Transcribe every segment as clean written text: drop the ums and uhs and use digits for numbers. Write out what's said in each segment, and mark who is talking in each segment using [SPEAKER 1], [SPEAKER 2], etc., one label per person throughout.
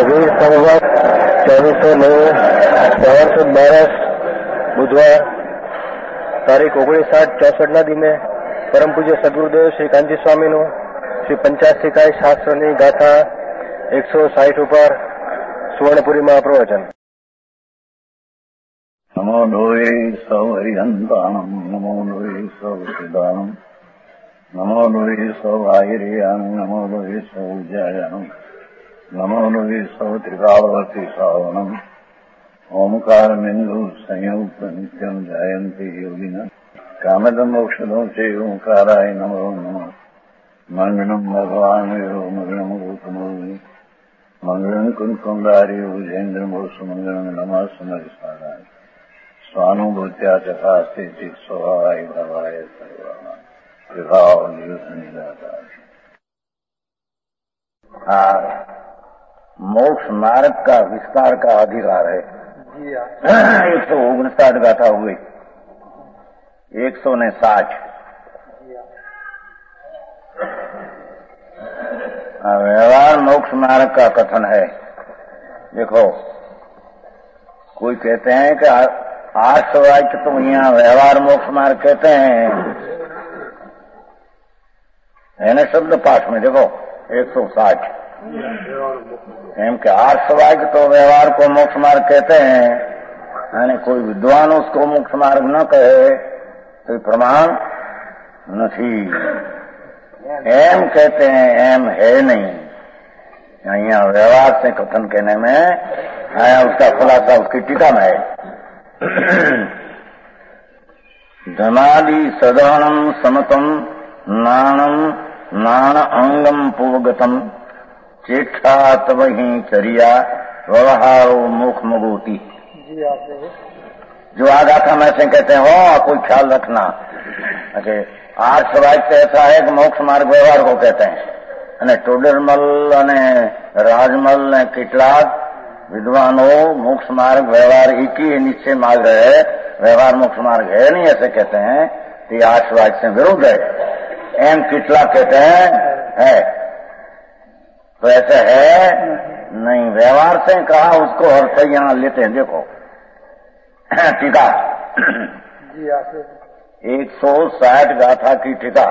[SPEAKER 1] વીર સંવત 1409 બુધવાર તારીખ 19/8/64 દિને પરમ પૂજ્ય સદગુરુદેવ શ્રી કાંજી સ્વામીનું શ્રી 85 શાસ્ત્રની ગાથા 160 ઉપર સુવર્ણપુરીમાં પ્રવચન.
[SPEAKER 2] નમો લોહે સૌ હરિહંતાણમ, નમો લોહે સૌ સિદ્ધાણમ, નમો લોહે સૌ આહિર્યાણમ, નમો લોહે સૌ જયાણમ, નમો લોહે સૌ ત્રિકાળવતી શ્રાવણમ. ઓમકાર બિંદુ સંયુક્ત નિત્યમ જયંતી યોગિના કામદમ મોક્ષદો છે ઓંકારાય નમો નમઃ. મંગળમ ભગવાન મંગળમ ગૌતમો મંગળમ કુંકુંડાર્યો જૈન્દ્રમોષ મંગળમ નમઃ સમરિસ્વારાય સ્વાનુભૂત્યા ચકાસ્તે ચિત સ્વભાવાય ભવાય સર્વા વિભાવ નિદાતા. मोक्ष मार्ग का विस्तार का अधिकार है. 159 गाथा हो गई. 160 व्यवहार मोक्ष मार्ग का कथन है. देखो, कोई कहते हैं कि 8 वाक्य तो यहाँ व्यवहार मोक्ष मार्ग कहते हैं, है ना शब्द पाठ में. देखो 160 एम के 8 वाक्य तो व्यवहार को मोक्ष मार्ग कहते हैं, यानी कोई विद्वान उसको मोक्ष मार्ग न कहे तो प्रमाण नहीं. एम कहते हैं, एम है नहीं. यहाँ व्यवहार से कथन कहने में आया, उसका खुलासा उसकी टीका में है. धनादि सदहनम समतम नाणम नाण अंगम पूर्वगतम चेष्टा तब ही चरिया व्यवहारो मुख मगोती. जो आगाथा में से कहते हैं हो कोई ख्याल रखना. अच्छा, 8 वाक्य ऐसा है कि मोक्ष मार्ग व्यवहार को कहते हैं. અને ટોડરમલ અને રાજમલ ને કેટલાક विद्वानों मोक्ष मार्ग व्यवहार एक ही निश्चय मार्ग है, व्यवहार मोक्ष मार्ग है नहीं ऐसे कहते हैं. तो 8 वाक्य से विरुद्ध है. एम कितला कहते हैं है, तो ऐसे है नहीं. व्यवहार से कहा उसको अर्थ यहाँ लेते हैं. देखो टीका 160 गाथा की टीका.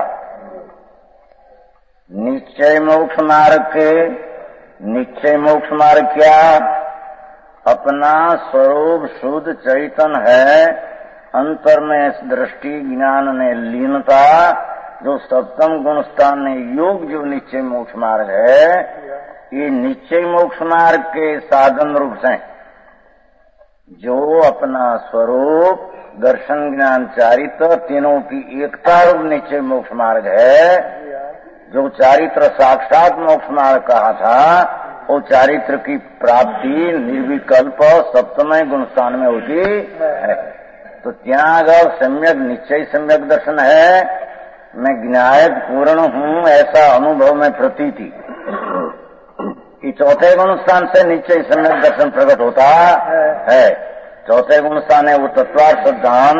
[SPEAKER 2] निश्चय मोक्ष मार्ग के निश्चय मोक्ष मार्ग क्या? अपना स्वरूप शुद्ध चैतन है, अंतर में दृष्टि ज्ञान ने लीनता, जो सप्तम गुण स्थान ने योग जो निश्चय मोक्ष मार्ग है, ये निश्चय मोक्ष मार्ग के साधन रूप से जो अपना स्वरूप दर्शन ज्ञान चारित्र तीनों की एकता रूप निश्चय मोक्ष मार्ग है. जो चारित्र साक्षात मोक्ष मार्ग कहा था, वो चारित्र की प्राप्ति निर्विकल्प सप्तमय गुण स्थान में होती है. तो त्याग अगर सम्यक निश्चय सम्यक दर्शन है, मैं ज्ञायक पूर्ण हूँ ऐसा अनुभव में प्रतीति कि चौथे गुण स्थान से निश्चय सम्यक दर्शन प्रकट होता है. चौथे गुण स्थान है वो तत्वार्थ सिद्धांत.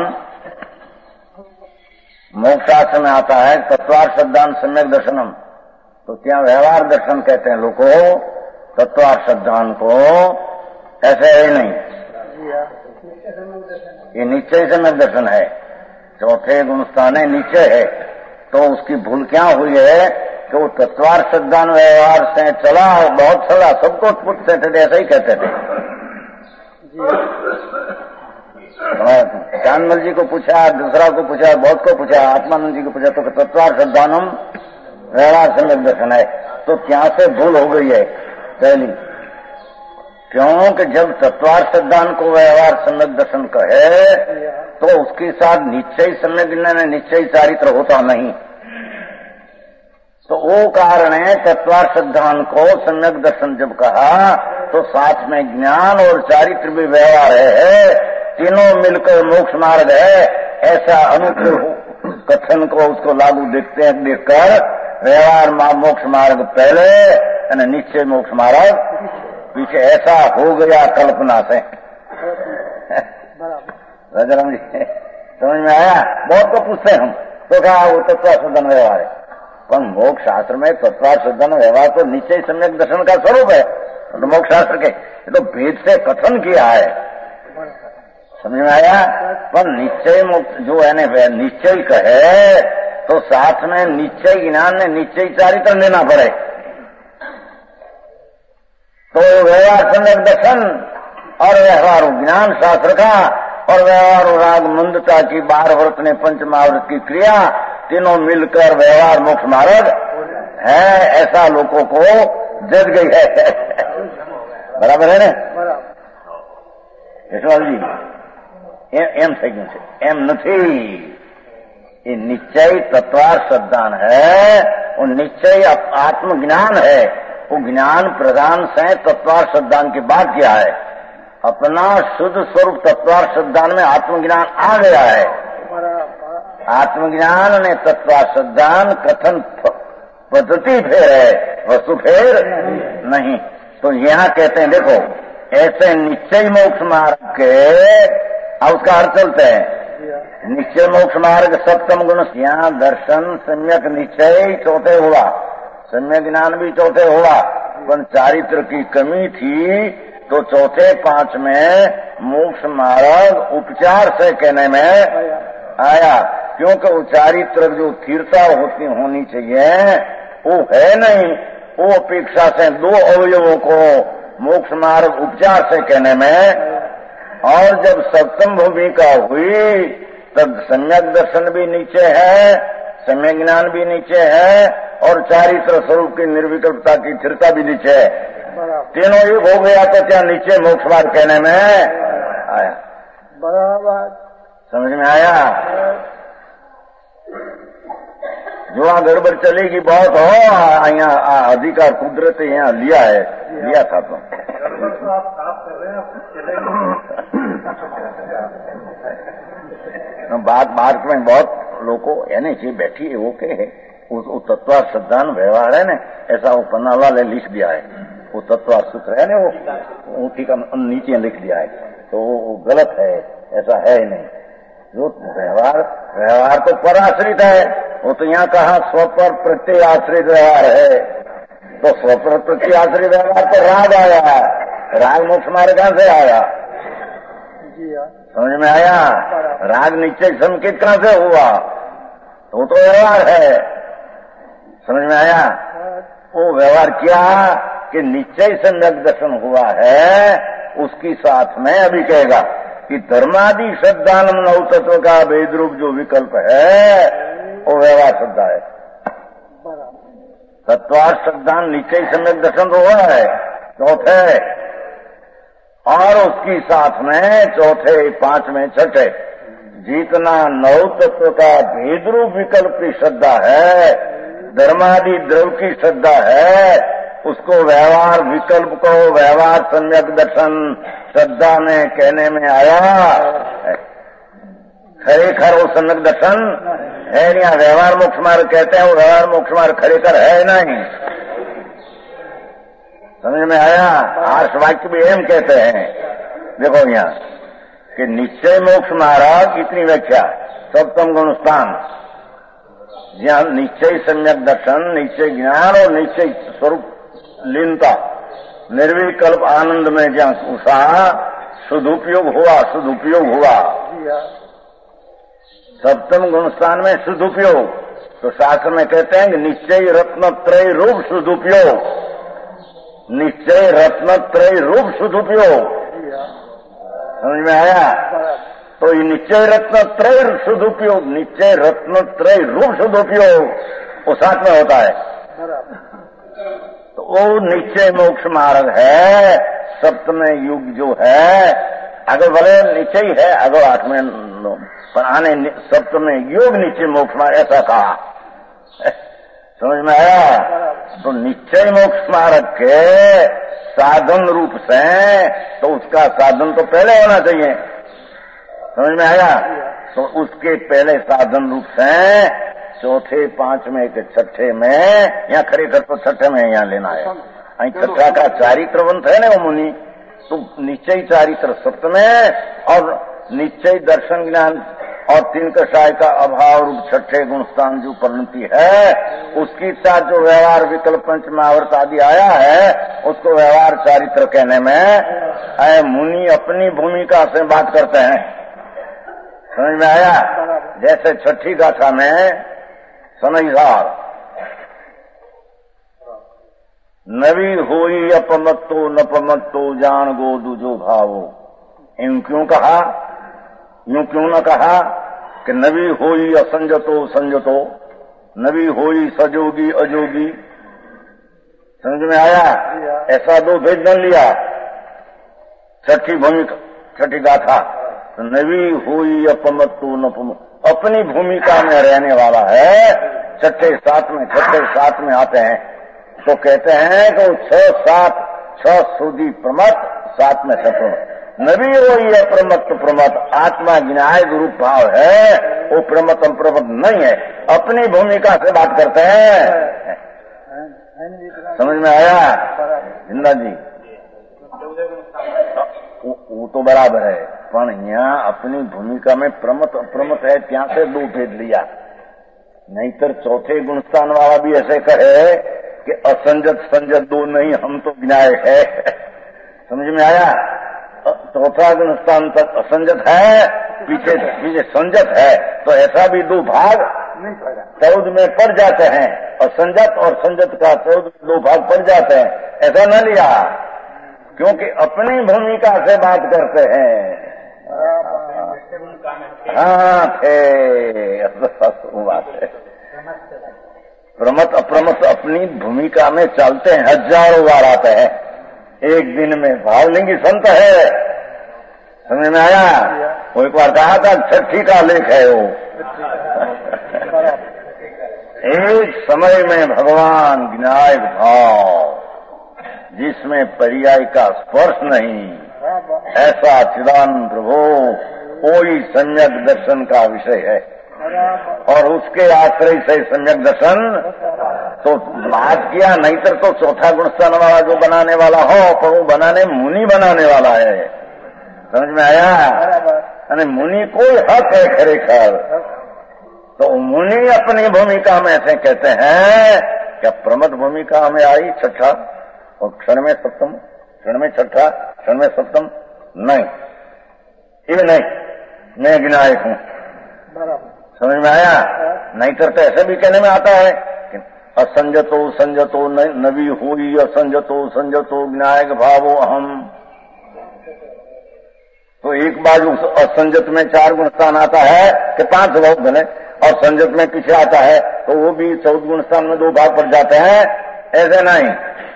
[SPEAKER 2] मोक्षास्त्र में आता है तत्वार्थ सिद्धांत सम्यक दर्शनम. तो क्या व्यवहार दर्शन कहते हैं लोगों तत्वार्थ सिद्धांत को, ऐसे है नहीं. ये निश्चय सम्यक दर्शन है. चौथे गुण स्थान है निश्चय है. तो उसकी भूल क्या हुई है कि वो तत्वार्थ सिद्धांत व्यवहार से चला, बहुत चला, सबको पूछते थे ऐसा ही कहते थे. चांदमल जी को पूछा, दूसरा को पूछा, बहुत को पूछा, आत्मानंद जी को पूछा, तो तत्वार्थ सिद्धांतम व्यवहार सम्यक दर्शन है. तो क्या से भूल हो गई है पहली. क्योंकि जब तत्वार्थ सिद्धांत को व्यवहार सम्यक दर्शन कहे तो उसके साथ निश्चय सम्यक ज्ञान निश्चय चारित्र होता नहीं. तो वो कारण है तत्वार्थ सिद्धांत को सम्यक दर्शन जब कहा तो साथ में ज्ञान और चारित्र भी व्यवहार है, तीनों मिलकर मोक्ष मार्ग है, ऐसा अनुकूल कथन को उसको लागू देखते हैं. देखकर व्यवहार मोक्ष मार्ग पहले और निश्चय मोक्ष मार्ग पीछे, ऐसा हो गया कल्पना से. राजाराम जी समझ में आया? बहुत को पूछते हम तो कहा वो तत्वार्थ सिद्धांत व्यवहार है, पर मोक्ष शास्त्र में तत्वार्थ सिद्धांत व्यवहार तो निश्चय सम्यक दर्शन का स्वरूप है. तो मोक्ष शास्त्र के ये तो भेद से कथन किया है, समझ में आया। पर निश्चय मुक्त जो है ना निश्चय कहे तो साथ में निश्चय ज्ञान ने निश्चय चारित्र लेना पड़े। तो व्यवहार सम्यक दर्शन और व्यवहार ज्ञान शास्त्र का और व्यवहार राग मंदता की 12 व्रत ने पंचमहाव्रत की क्रिया तीनों मिलकर व्यवहार मोक्ष मार्ग है, ऐसा लोगों को जज गई है। बराबर है ना यशवाल जी? एम થઈ ગયું છે, એમ નથી। ये निश्चय तत्वार श्रद्धान है, वो निश्चय आत्मज्ञान है। वो ज्ञान प्रधान से तत्वार श्रद्धान की बात किया है। अपना शुद्ध स्वरूप तत्वार श्रद्धान में आत्मज्ञान आ गया है। आत्मज्ञान ने तत्वार श्रद्धान कथन पद्धति फेर है, वस्तु फेर नहीं। तो यहाँ कहते हैं देखो ऐसे निश्चय मोक्ष मार्ग के अब उसका अर्थ चलते हैं। निश्चय मोक्ष मार्ग सप्तम गुण, यहाँ दर्शन सम्यक निश्चय चौथे हुआ, सम्यक ज्ञान भी चौथे हुआ, पर चारित्र की कमी थी तो चौथे 5 में मोक्ष मार्ग उपचार से कहने में आया। क्योंकि वो चारित्र जो स्थिरता होनी चाहिए वो है नहीं, वो अपेक्षा से 2 अवयवों को मोक्ष मार्ग उपचार से कहने में। और जब सप्तम भूमिका हुई तब सम्यक दर्शन भी नीचे है, सम्यक ज्ञान भी नीचे है और चारित्र स्वरूप की निर्विकल्पता की स्थिरता भी नीचे है। तीनों एक हो गया तो क्या नीचे मोक्ष मार्ग कहने में आया। बराबर समझ में आया। जो वहां गड़बड़ चलेगी बहुत हो, यहाँ अधिकार कुदरत यहाँ लिया है, लिया था तो आप साफ कर रहे हैं। बात में बहुत लोगों यानी जी बैठी है वो के है वो तत्वार श्रद्धान व्यवहार है ना, ऐसा वो पन्ना वाले लिख दिया है। वो तत्वार सूत्र है ना वो ठीक नीचे लिख दिया है, तो वो गलत है, ऐसा है ही नहीं। जो व्यवहार तो पर आश्रित है, वो तो यहाँ कहा स्व पर प्रत्यय आश्रित व्यवहार है। तो स्व पर प्रत्यय आश्रित व्यवहार पर राग आया, राग मोक्ष मार्ग कहां से आया? समझ में आया। राग निश्चय संकेत कहां से हुआ? तो व्यवहार है, समझ में आया। वो व्यवहार क्या कि निश्चय सम्यक दर्शन हुआ है, उसकी साथ में अभी कहेगा कि धर्मादि श्रद्धानम नव तत्व का भेद रूप जो विकल्प है वो व्यवहार श्रद्धा है। तत्वार श्रद्धान निश्चय सम्यक दर्शन तो हुआ है चौथे, और उसकी साथ में चौथे 5 में छठे जितना नव तत्व का भेद रूप विकल्प की श्रद्धा है, धर्मादि द्रव की श्रद्धा है, उसको व्यवहार विकल्प को व्यवहार सम्यक दर्शन श्रद्धा में कहने में आया। खरेखर वो सम्यक दर्शन है नहीं, व्यवहार मोक्ष मार्ग कहते हैं, वो व्यवहार मोक्ष मार्ग खरेखर है नहीं। समझ में आया। आर्ष वाक्य भी एम कहते हैं। देखो यहाँ कि निश्चय मोक्ष मार्ग इतनी व्याख्या सप्तम गुण स्थान, जहाँ निश्चय सम्यक दर्शन, निश्चय ज्ञान और निश्चय स्वरूप लीनता निर्विकल्प आनंद में जहाँ उषा सदुपयोग हुआ। सप्तम गुण स्थान में सदुपयोग, तो शास्त्र में कहते हैं कि निश्चय रत्नत्रय रूप सदुपयोग, निश्चय रत्नत्रय रूप सदुपयोग। समझ में आया। तो ये निश्चय रत्नत्रय सदुपयोग, निश्चय रत्नत्रय रूप सदुपयोग वो साथ में होता है। तो वो निश्चय मोक्ष मार्ग है। सप्तम युग जो है अगर भले निश्चय है, अगर 8वें पर आने सप्तम युग निश्चय मोक्ष मार्ग ऐसा कहा। समझ में आया। तो निश्चय मोक्ष मार्ग के साधन रूप से तो उसका साधन तो पहले होना चाहिए। समझ में आया। तो उसके पहले साधन रूप से चौथे 5 में के छठे में, यहाँ खरेखर तो छठे में यहाँ लेना है। અહીં छठा का चारित्रवंत है ना वो मुनि, तो निश्चय चारित्र सप्त में और निश्चय दर्शन ज्ञान और तीन कषाय का अभाव रूप छठे गुणस्थान जो परिणति है, उसके साथ जो व्यवहार विकल्प पंचमावर्त आदि आया है, उसको व्यवहार चारित्र कहने में मुनि अपनी भूमिका से बात करते हैं। समझ में आया? जैसे छठी गाथा में सनईसार नवी होई अपमत्तो नपमत्तो जान गो दूजो भावो, यूं क्यों कहा? यूं क्यों न कहा कि नवी होई असंजतो संजतो, नवी होई सजोगी अजोगी? समझ में आया? ऐसा दो भेद न लिया। छठी भूमिका, छठी गाथा नवी होई अपमत्तो नपमत्तो, अपनी भूमिका में रहने वाला है। छठे सात में आते हैं तो कहते हैं कि 6 सूदी प्रमत, 7 में सप्रमत। नबी वही है प्रमत, आत्मा विनायक रूप भाव है, वो प्रमत अप्रमत नहीं है, अपनी भूमिका से बात करते हैं। समझ में आया जिंदा जी? वो तो बराबर है, पर यहाँ अपनी भूमिका में प्रमत अप्रमत है, ત્યાં से दो भेद लिया। नहीं तो चौथे गुणस्थान वाला भी ऐसे कहे कि असंजत संजत दो नहीं, हम तो विनायक है। समझ में आया? चौथा गुणस्थान तक असंजत है, पीछे संजत है, तो ऐसा भी दो भाग 14 में पड़ जाते हैं। असंजत और संजत का 14 में 2 भाग पड़ जाते हैं, ऐसा न लिया, क्योंकि अपनी भूमिका से बात करते हैं। हाँ बात है। प्रमत अप्रमत अपनी भूमिका में चलते हैं, हजारों बार आते हैं एक दिन में। भावलिंगी संत है, समझ में आया? वो एक बार कहा था छठी का लेख है वो। एक समय में भगवान विनायक भाव जिसमें पर्याय का स्पर्श नहीं, ऐसा चिदानंद प्रभु कोई सम्यक दर्शन का विषय है। और उसके आश्रय से सम्यक दर्शन तो बात किया, नहीं तो चौथा गुणस्थान वाला जो बनाने वाला हो, पर वो बनाने मुनि बनाने वाला है। समझ में आया? अरे मुनि कोई हक है खरेखर, तो मुनि अपनी भूमिका में ऐसे कहते हैं कि प्रमद भूमिका में आई छठा और क्षण में सप्तम, क्षण में छठा, क्षण में सप्तम नहीं, ये नहीं, मैं विनायक हूं। समझ में आया? नहीं तो ऐसे भी कहने में आता है कि असंजतो संजतो नवी हुई, असंजतो संजतो विनायक भावो अहम। तो एक बाजू असंजत में 4 गुणस्थान आता है कि 5 भाव बने, और संजत में पीछे आता है तो वो भी 14 गुणस्थान में 2 भाग पड़ जाते हैं। ऐसे नहीं,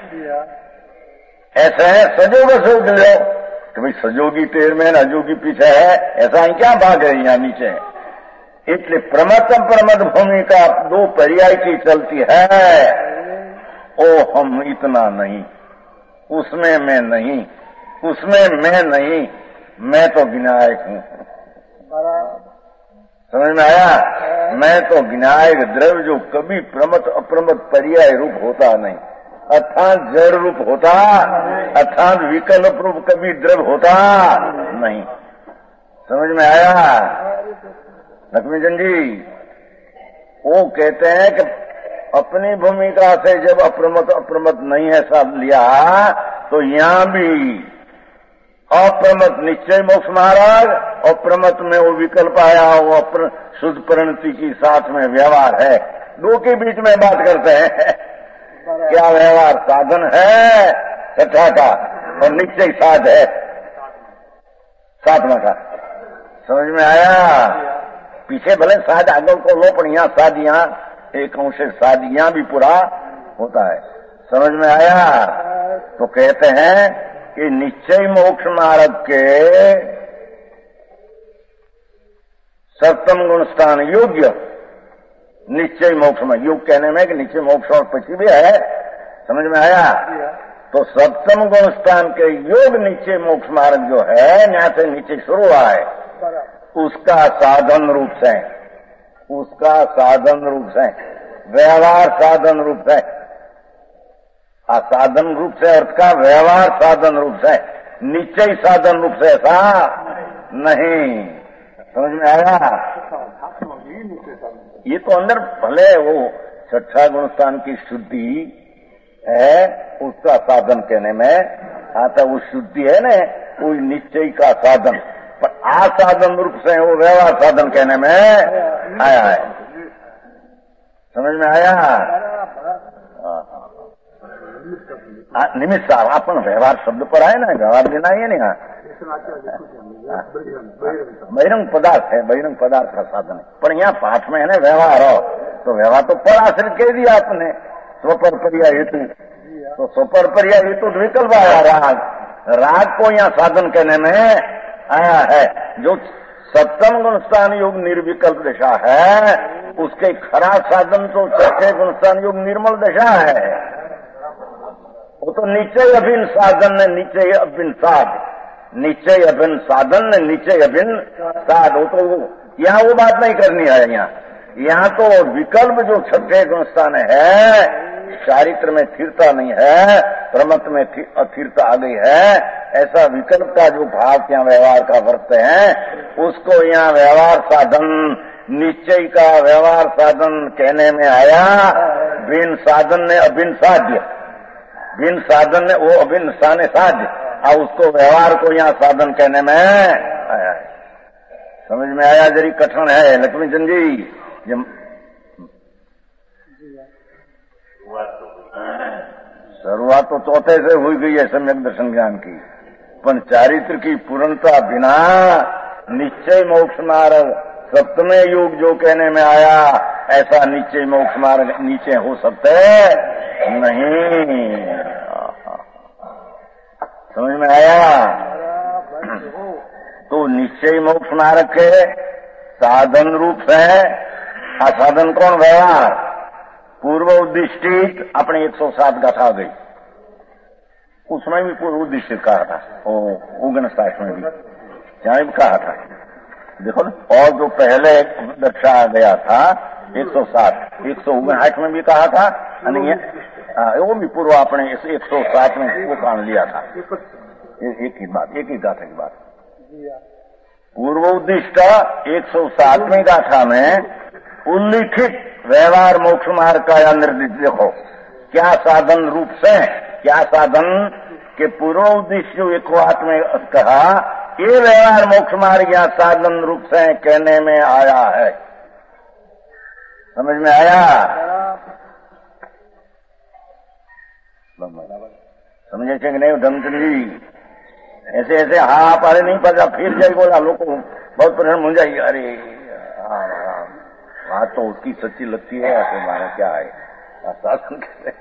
[SPEAKER 2] ऐसे है सजोग सोच लो कि भाई सजोगी तेर में अजोगी पीछे है, ऐसा ही क्या भाग है यहाँ नीचे। इसलिए प्रमत प्रमद भूमिका 2 पर्याय की चलती है। ओ हम इतना नहीं, उसमें मैं नहीं, उसमें मैं नहीं, मैं तो विनायक हूं। समझ में आया? मैं तो विनायक द्रव्य जो कभी प्रमत अप्रमत पर्याय रूप होता नहीं, अर्थात जड़ रूप होता, अर्थात विकल्प रूप कभी द्रव्य होता नहीं। समझ में आया लक्ष्मीचंद जी? वो कहते हैं कि अपनी भूमिका से जब अप्रमत अप्रमत नहीं ऐसा लिया, तो यहां भी अप्रमत निश्चय मोक्ष महाराज, अप्रमत में वो विकल्प आया, वो शुद्ध परिणति की साथ में व्यवहार है, 2 के बीच में बात करते हैं। क्या व्यवहार साधन है छठा का, और निश्चय साध है 7वां का। समझ में आया? पीछे भले साध आगे को लो, पर यहाँ साध, यहाँ एक अंश साध यहाँ भी पूरा होता है। समझ में आया? तो कहते हैं कि निश्चय मोक्ष मार्ग के 7म गुण स्थान योग्य निश्चय मोक्ष में, योग कहने में कि निश्चय मोक्ष और पची भी है। समझ में आया? तो 7म गुण स्थान के योग निश्चय मोक्ष मार्ग जो है, यहाँ से नीचे शुरू हुआ है, उसका साधन रूप से, उसका साधन रूप से, व्यवहार साधन रूप से, साधन रूप से अर्थ का व्यवहार साधन रूप से, निश्चय साधन रूप से ऐसा नहीं। समझ में आया? ये तो अंदर भले वो छठा गुणस्थान की शुद्धि है, उसका साधन कहने में आता, वो शुद्धि है ना, वो निश्चय का साधन, पर आसाधन रूप से वो व्यवहार साधन कहने में आया है। समझ में आया? निमित्त अपन व्यवहार शब्द पर आए ना, व्यवहार लेना ही नहीं। बहिरंग पदार्थ है, बहिरंग पदार्थ का साधन है, पर यहाँ पाठ में है ना व्यवहार हो, तो व्यवहार तो पर आश्रित कह दिया आपने, स्वपर पर्या हेतु, तो स्वपर पर्या हेतु विकल्प आया राग, राग को यहाँ साधन कहने में आया है। जो सप्तम गुणस्थान योग निर्विकल्प दशा है, उसके खरा साधन तो छठे गुणस्थान योग निर्मल दशा है। वो तो निश्चय अभिन्न साधन ने निश्चय अभिन्न साध, निश्चय अभिन्न साधन ने निश्चय अभिन्न साध, वो तो यहाँ वो बात नहीं करनी है। यहाँ तो विकल्प जो छठे गुणस्थान है, चारित्र में स्थिरता नहीं है, प्रमत्त में अस्थिरता आ गई है, ऐसा विकल्प का जो भाव यहाँ व्यवहार का वर्त है, उसको यहाँ व्यवहार साधन, निश्चय का व्यवहार साधन कहने में आया। भिन्न साधन ने अभिन्न साध्य, भिन्न साधन ने वो अभिन्न साने साध्य, और उसको व्यवहार को यहाँ साधन कहने में आया है। समझ में आया? जरी कठिन है लक्ष्मीचंद जी। शुरुआत तो चौथे से हुई गई है सम्यक दर्शन ज्ञान की, पर चारित्र की पूर्णता बिना निश्चय मोक्ष मार्ग सप्तमे युग जो कहने में आया, ऐसा निश्चय मोक्ष मार्ग नीचे हो सकते नहीं। समझ में आया? तो निश्चय मोक्ष मार्ग के साधन रूप से, साधन कौन? व्यवहार। पूर्व उद्दिष्टित अपने 107 गाथा गई, उसमें भी पूर्व उद्दिष्टित कहा था, उगन शास्त्र में भी जहां भी कहा था, देखो ना। और जो पहले दर्शाया गया था 107, 159 में भी कहा था, वो भी पूर्व अपने 107 में वो कान लिया था। एक ही बात, एक ही गाथा की बात। पूर्व उद्दिष्ट 107वें गाथा में उल्लिखित व्यवहार मोक्ष मार्ग का या निर्देश देखो, क्या साधन रूप से, क्या साधन के पूर्व उद्देश्य 108 में कहा, ये व्यवहार मोक्ष मार्ग या साधन रूप से कहने में आया है। समझ में आया? समझे कि नहीं धर्मचंद जी? ऐसे ऐसे हाँ पारे नहीं पता, फिर जाए बोला, लोग को बहुत परेशान हो जाएगी। अरे बात तो उसकी सच्ची लगती है, हमारा क्या है शासन कैसे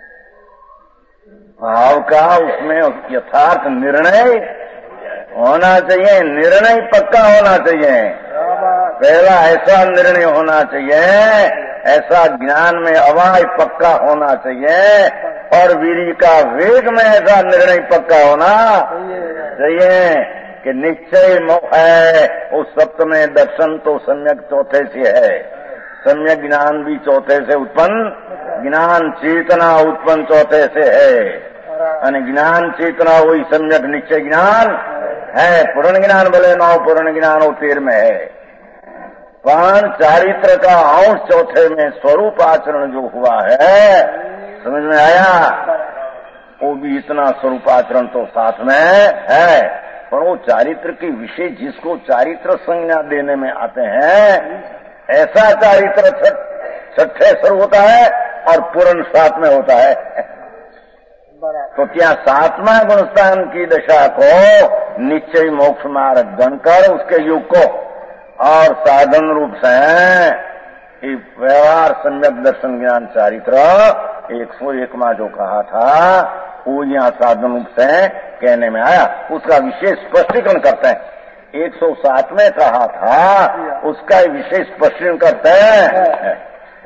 [SPEAKER 2] भाव का, उसमें यथार्थ निर्णय होना चाहिए, निर्णय पक्का होना चाहिए। पहला ऐसा निर्णय होना चाहिए, ऐसा ज्ञान में अवाय पक्का होना चाहिए, और वीर्य का वेग में ऐसा निर्णय पक्का होना चाहिए कि निश्चय है। उस सप्तमें दर्शन तो सम्यक चौथे से है, सम्यक ज्ञान भी चौथे से उत्पन्न, ज्ञान चेतना उत्पन्न चौथे से है, यानी ज्ञान चेतना वही सम्यक निश्चय ज्ञान है। पूर्ण ज्ञान भले 9 पूर्ण ज्ञान हो 13 में है, पर चारित्र का अंश चौथे में स्वरूप आचरण जो हुआ है, समझ में आया? वो भी इतना स्वरूप आचरण तो साथ में है, पर वो चारित्र की विशेष जिसको चारित्र संज्ञा देने में आते हैं, ऐसा चारित्र छठे स्वर होता है और पूर्ण 7 में होता है। तो क्या 7वां गुणस्थान की दशा को निश्चय मोक्ष मार्ग गणकर उसके युग को और साधन रूप से व्यवहार सम्यक दर्शन ज्ञान चारित्र 101 में जो कहा था, वो यहाँ साधन रूप से कहने में आया। उसका विशेष स्पष्टीकरण करते हैं। 107 में कहा था, उसका विशेष स्पष्टीकरण करते हैं।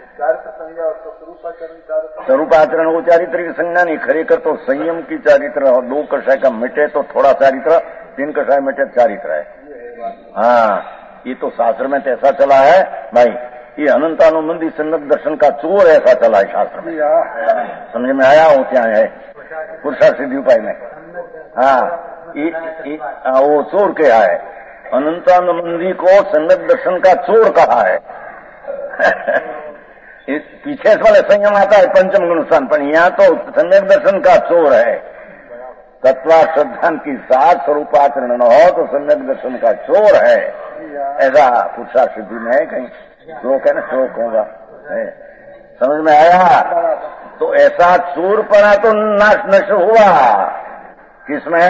[SPEAKER 2] स्वरूप आचरण वो चारित्र की संज्ञा नहीं, खरेखर तो संयम की चारित्र। 2 कषाय का मिटे तो थोड़ा चारित्र, 3 कषाय मिटे चारित्र है। हाँ, ये तो शास्त्र में तो ऐसा चला है भाई, ये अनंतानुबंधी सम्यक दर्शन का चोर ऐसा चला है शास्त्र में। समझ में आया? हो क्या है पुरुषार्थ सिद्धि उपाय में? हाँ, वो चोर क्या है, अनंतानंदी को सम्यक दर्शन का चोर कहा है। इस पीछे वाले संयम आता है पंचम गुण स्थान, पर यहाँ तो सम्यक दर्शन का चोर है। तत्वा श्रद्धा की साथ स्वरूपाचरण न हो तो सम्यक दर्शन का चोर है, ऐसा पुरुषा सिद्धि में है। कहीं श्लोक है ना, श्लोक होगा, समझ में आया? तो ऐसा चोर पना तो नाश नश हुआ, किसमें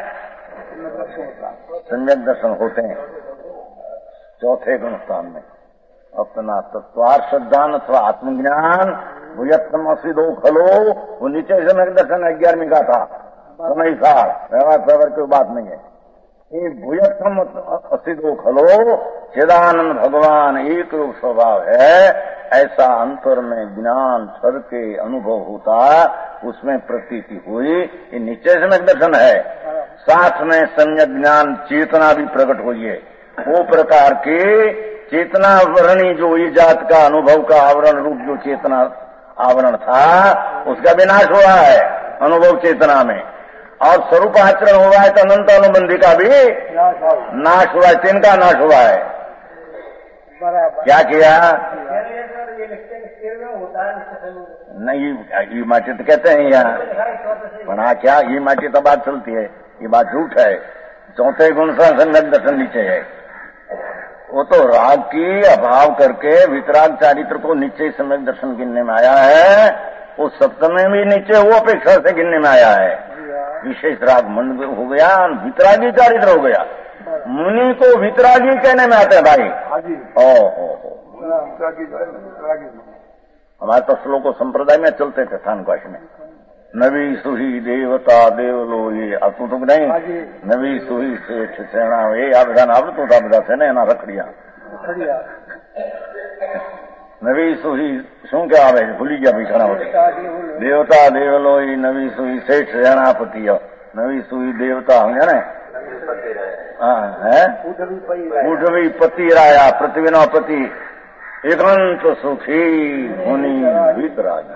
[SPEAKER 2] सम्यक दर्शन होते हैं चौथे गुण स्थान में। अपना तत्वार श्रद्धान अथवा आत्मज्ञान भूयत्तम असिदो खलो, वो नीचे सम्यक दर्शन 11वीं का था, समय सार व्यवहार कोई बात नहीं है। ये भूयत्तम असिदो खलो, चिदानंद भगवान एक रूप स्वभाव है, ऐसा अंतर में ज्ञान छर के अनुभव होता, उसमें प्रतीति हुई। ये नीचे सम्यक दर्शन है, साथ में सम्यक ज्ञान चेतना भी प्रकट हुई है। वो प्रकार की चेतना वर्णी जो ये जात का अनुभव का आवरण रूप जो चेतना आवरण था, उसका विनाश हुआ है अनुभव चेतना में, और स्वरूप आचरण हुआ है तो अनंत अनुबंधी का भी नाश हुआ है, तीन का नाश हुआ है। क्या किया? नहीं, ये माटी तो कहते हैं यहाँ, बना क्या ये माटी तो बात चलती है, ये बात झूठ है। चौथे गुण से सम्यक दर्शन नीचे है, वो तो राग की अभाव करके वितराग चारित्र को नीचे सम्यक दर्शन गिनने में आया है। वो सप्तम में भी नीचे वो अपेक्षा से गिनने में आया है। विशेष राग मन हो गया, वितरागी चारित्र हो गया। मुनि को वितरागी कहने में आते हैं भाई। हमारे तो श्लोक संप्रदाय में चलते थे थानकाश में, नवी सुही देवता देवलो ये आतू तो नहीं, नवी सुही सेठ सेना ये आ બધા આવડતું હતા, બધા છે ને એના રખડિયા। નવી સુહી શું કહેવાય ભૂલી ગયા ભાઈ ઘણા બધા। દેવતા દેવલો એ નવી સુહી શેઠ સેનાપતિ, નવી સુહી દેવતા સમજ્યા ને? હા, હે ઉઠવી પતિ રાયા પૃથ્વીનો પતિ एकांत सुखी मुनि वितरागी,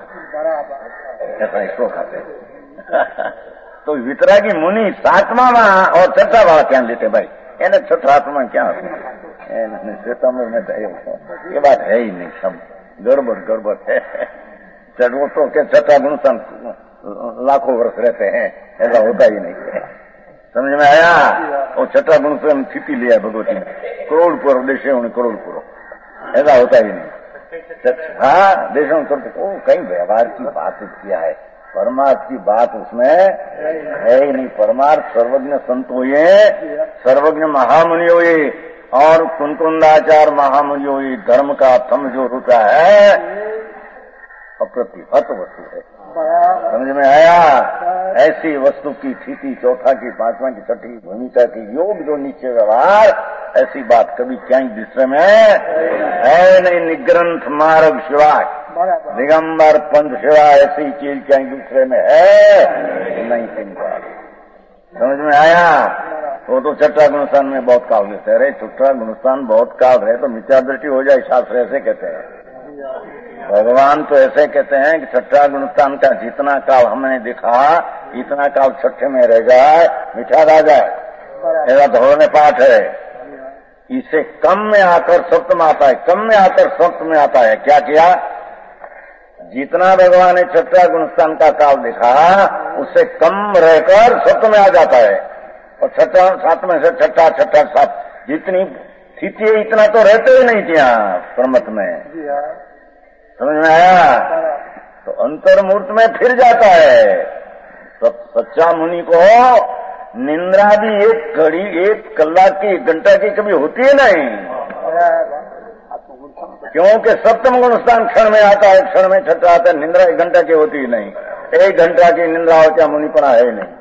[SPEAKER 2] ऐसा श्लोक आते हैं। तो वितरागी मुनि 7वां और 6ठा वाला क्या लेते भाई? એને 6ठा आत्मा क्या श्वेतांबर में तो ये बात है ही नहीं, सब गड़बड़ है। चढ़ो तो क्या 6ठा गुणस्थान लाखों वर्ष रहते हैं, ऐसा होता ही नहीं है। समझ में आया? और 6ठा गुणस्थान स्थिति लिया भगवती ने, करोड़ पूर्व देशे उन्हें करोड़ पूर्व, ऐसा होता ही नहीं। हाँ, देशों में तो कहीं व्यवहार की बात किया है, परमार्थ की बात उसमें है ही नहीं। परमार्थ सर्वज्ञ संतो ये, सर्वज्ञ महामुनियो ये, और कुंकुंदाचार महामुनियो ये, धर्म का थम जो रुका है अप्रतिहत वस्तु है। समझ में आया? ऐसी वस्तु की स्थिति चौथा की, पांचवा की, छठी भूमिका की योग जो नीचे व्यवहार, ऐसी बात कभी क्या दूसरे में है नहीं। निग्रंथ मार्ग सिवाय, दिगंबर पंथ सिवाय ऐसी चीज क्या दूसरे में है नहीं। तीन बार समझ में आया? तो 6ठा गुणस्थान में बहुत काल देते रहे, 6ठा गुणस्थान बहुत काल रहे तो मिथ्या दृष्टि हो जाए, शास्त्र ऐसे कहते हैं। भगवान तो ऐसे कहते हैं कि 6ठा गुणस्थान का जितना काल हमने देखा, इतना काल 6ठे में रह जाए, मिठा रह जाए, ऐसा धोरण पाठ है। इसे कम में आकर सप्तम आता है, कम में आकर सप्तम में आता है। क्या किया? जितना भगवान ने 6ठा गुणस्थान का काल देखा, उससे कम रहकर सप्तम में आ जाता है, और 6ठा 7 में से 6ठा 6ठा 7 जितनी स्थिति है इतना तो रहते ही नहीं थी परमत में। समझ में आया? तो अंतर्मूर्त में फिर जाता है। सच्चा मुनि को निंद्रा भी एक घड़ी, एक कलाक की, 1 घंटा की कभी होती है नहीं, क्योंकि सप्तम गुणस्थान क्षण में आता है, क्षण में 6ठा आता है। निंद्रा 1 घंटा की होती ही नहीं, 1 घंटा की निंद्रा हो क्या मुनिपना है नहीं।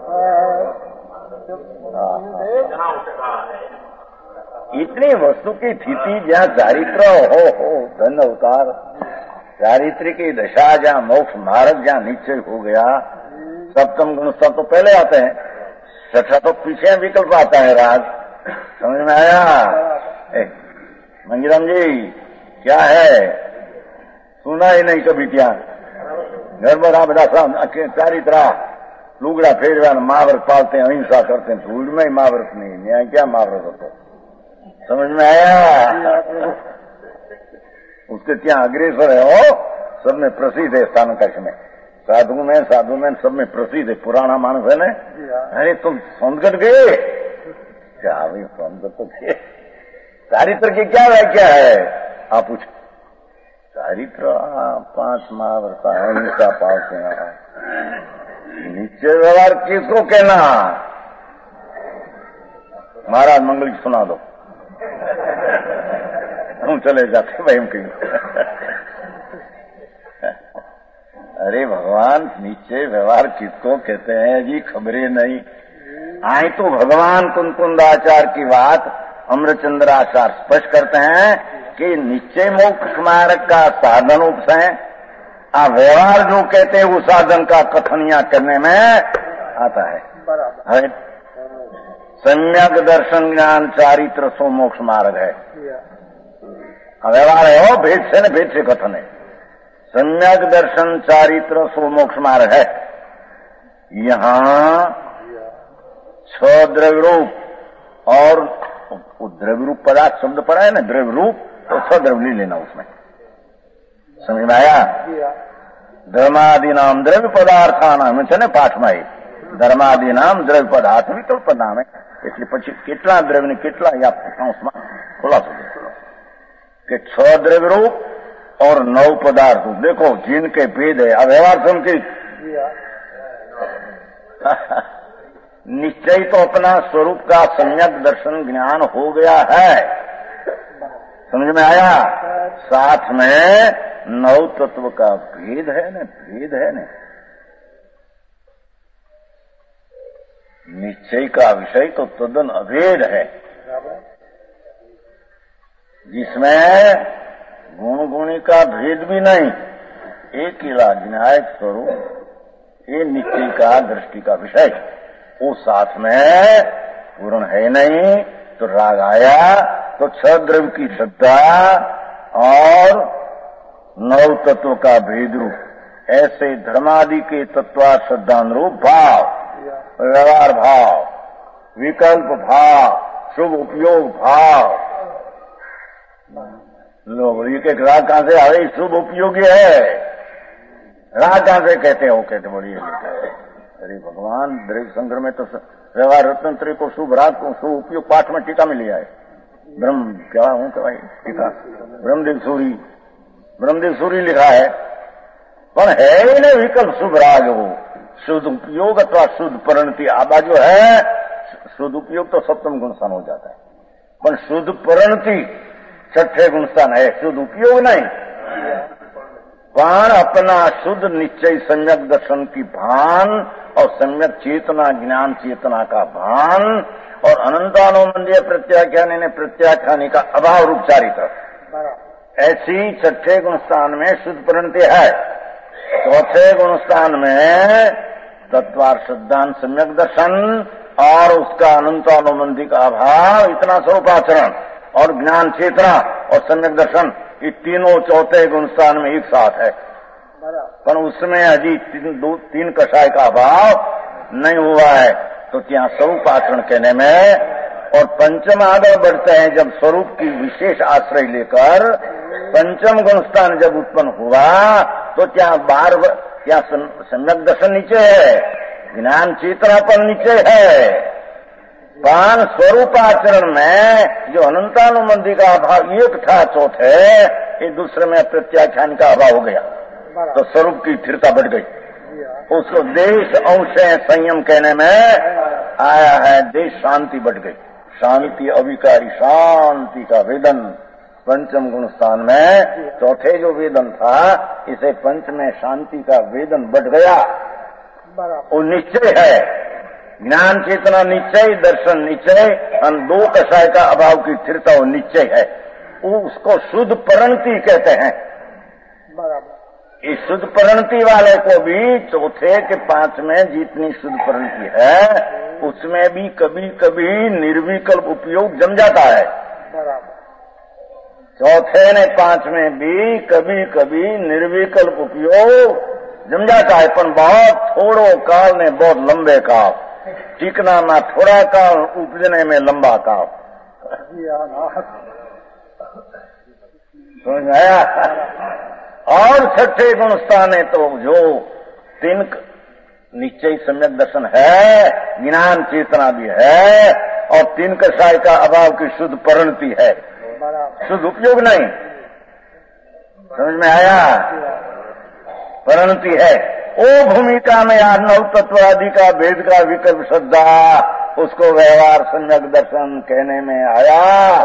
[SPEAKER 2] इतनी वस्तु की स्थिति जहाँ चारित्र हो धन अवतार, चारित्र की दशा जहाँ मोक्ष मार्ग जहाँ नीचे हो गया, सप्तम गुणस्थान तो पहले आते हैं, 6ठा तो पीछे विकल्प आता है राज। समझ में आया? मंगीराम जी क्या है? सुना ही नहीं कभी क्या? घर बड़ा बड़ा चारित्रा लुगड़ा फेरवा महाव्रत पालते हैं, अहिंसा करते हैं, धूल में ही महाव्रत नहीं, न्याय क्या महाव्रत होता? समझ में आया? उसके क्या अग्रेसर है वो, सब में प्रसिद्ध है स्थानकश में, साधु में सब में प्रसिद्ध है, पुराना मानस है ना। अरे तुम समझ गए क्या? भाई समझ तो गए। चारित्र की क्या व्याख्या है आप पूछ? चारित्र 5 महाव्रत अहिंसा पालते हैं। नीचे व्यवहार किसको कहना? महाराज मंगल की सुना दो, हम चले जाते भाई हम कहीं। अरे भगवान, नीचे व्यवहार किसको कहते हैं जी? खबरें नहीं आई तो भगवान कुंकुंदाचार्य की बात अमृतचंद्र आचार्य स्पष्ट करते हैं कि निश्चय मोक्ष मार्ग का साधन उपसय, व्यवहार जो कहते हैं वो साधन का कथनिया करने में आता है। सम्यक दर्शन ज्ञान चारित्र सो मोक्ष मार्ग है। व्यवहार है वो भेद से न भेद से कथन है। सम्यक दर्शन चारित्र सो मोक्ष मार्ग है। यहाँ 6 द्रव्य रूप और द्रव्य रूप पदार्थ शब्द पड़ा है ना, द्रव्य रूप तो 6 द्रव्य ले लेना उसमें। समझ में आया? धर्मादि नाम द्रव्य पदार्थानाम છે ને પાઠમાં એ ધર્માદि नाम द्रव्य पदार्थ विकल्प नाम है। એટલે પછી કેટલા દ્રવ્ય ને કેટલા या उसमें खुलासा कि 6 द्रव्य रूप और 9 पदार्थ। देखो जिनके भेद है। अब व्यवहार समझी निश्चय तो अपना स्वरूप का सम्यक दर्शन ज्ञान हो गया है, समझ में आया? साथ में 9 तत्व का भेद है न, भेद है न। निश्चय का विषय तो तदन अभेद है, जिसमें गुण गुणी का भेद भी नहीं, एक ही लाज्ञायक स्वरूप, ये निश्चय का दृष्टि का विषय। वो साथ में पूर्ण है नहीं तो राग आया तो 6 द्रव्य की श्रद्धा और 9 तत्व का भेद रूप, ऐसे धर्मादि के तत्वा श्रद्धानुरूप भाव, व्यवहार भाव, विकल्प भाव, शुभ उपयोग भाव। लोग एक राग कहां से आवे? शुभ उपयोगी है, राग कहां से कहते हैं? वो कहते बोलिए अरे भगवान द्रव्य संग्रह में तो व्यवहार रत्न को शुभ राग को शुभ उपयोग पाठ में टीका में लिया है। ब्रह्म क्या हूं क्या भाई टीका? ब्रह्मदेव सूरी लिखा है, पर है ही नहीं विकल्प शुभ राग। वो शुद्ध उपयोग अथवा शुद्ध परिणति आबा जो है, शुद्ध उपयोग तो सप्तम गुणस्थान हो जाता है, पर शुद्ध परिणति 6ठे गुणस्थान है, शुद्ध उपयोग नहीं। पण अपना शुद्ध निश्चय सम्यक दर्शन की भान और सम्यक चेतना ज्ञान चेतना का भान और अनंतानुबंधीय प्रत्याख्यान ने प्रत्याख्यानी का अभाव रूप चारित्र, ऐसी 6ठे गुणस्थान में शुद्ध परिणति है। 4थे गुणस्थान में तत्वार श्रद्धान सम्यक दर्शन और उसका अनंतानुबंधी का अभाव, इतना स्वरूपाचरण और ज्ञान चेतना और सम्यक दर्शन, ये तीनों 4थे गुणस्थान में एक साथ है, पर उसमें अजी 3 कषाय का अभाव नहीं हुआ है। तो क्या स्वरूप आचरण कहने में और पंचम आगे बढ़ते हैं, जब स्वरूप की विशेष आश्रय लेकर पंचम गुणस्थान जब उत्पन्न हुआ तो क्या क्या सम्यक दर्शन नीचे है, ज्ञान चेतना पर नीचे है, पान स्वरूप आचरण में जो अनंतानुबंधी का अभाव एक था 4थे, ये दूसरे में प्रत्याख्यान का अभाव हो गया, तो स्वरूप की स्थिरता बढ़ गई। उसको देश अंश संयम कहने में आया है, देश शांति बढ़ गई, शांति अविकारी शांति का वेदन पंचम गुण स्थान में 4थे जो वेदन था, इसे पंच में शांति का वेदन बढ़ गया। वो निश्चय है, ज्ञान चेतना निश्चय, दर्शन निश्चय, 2 कषाय का अभाव की स्थिरता वो निश्चय है, वो उसको शुद्ध परिणति कहते हैं। इस शुद्ध परिणति वाले को भी 4थे के 5 में जितनी शुद्ध परिणति है उसमें भी कभी कभी निर्विकल्प उपयोग जम जाता है। 4थे ने 5 में भी कभी कभी निर्विकल्प उपयोग जम जाता है पण बहुत थोड़ो काल ने बहुत लंबे काल, टीकना में थोड़ा काल, उपजने में लंबा काल। समझ में आया? और छठे गुण स्थाने तो जो तीन निश्चय सम्यक दर्शन है, ज्ञान चेतना भी है, और तीन कषाय का अभाव की शुद्ध परिणति है, शुद्ध उपयोग नहीं। समझ में आया? परिणति है। वो भूमिका में यार नव तत्व आदि का भेद का विकल्प श्रद्धा, उसको व्यवहार सम्यक दर्शन कहने में आया।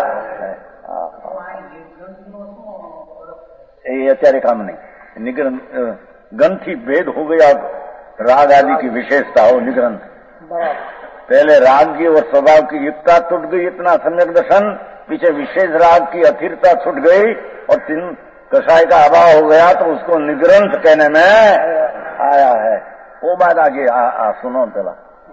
[SPEAKER 2] ये અત્યારે काम नहीं, निग्रंथ ग्रंथी भेद हो गया, राग आदि की विशेषता हो निग्रंथ। पहले राग की और स्वभाव की युक्ता टूट गई, इतना सम्यक दर्शन, पीछे विशेष राग की अथिरता छूट गई और तीन कषाय का अभाव हो गया, तो उसको निग्रंथ कहने में आया है। वो बात आगे सुनो पहला।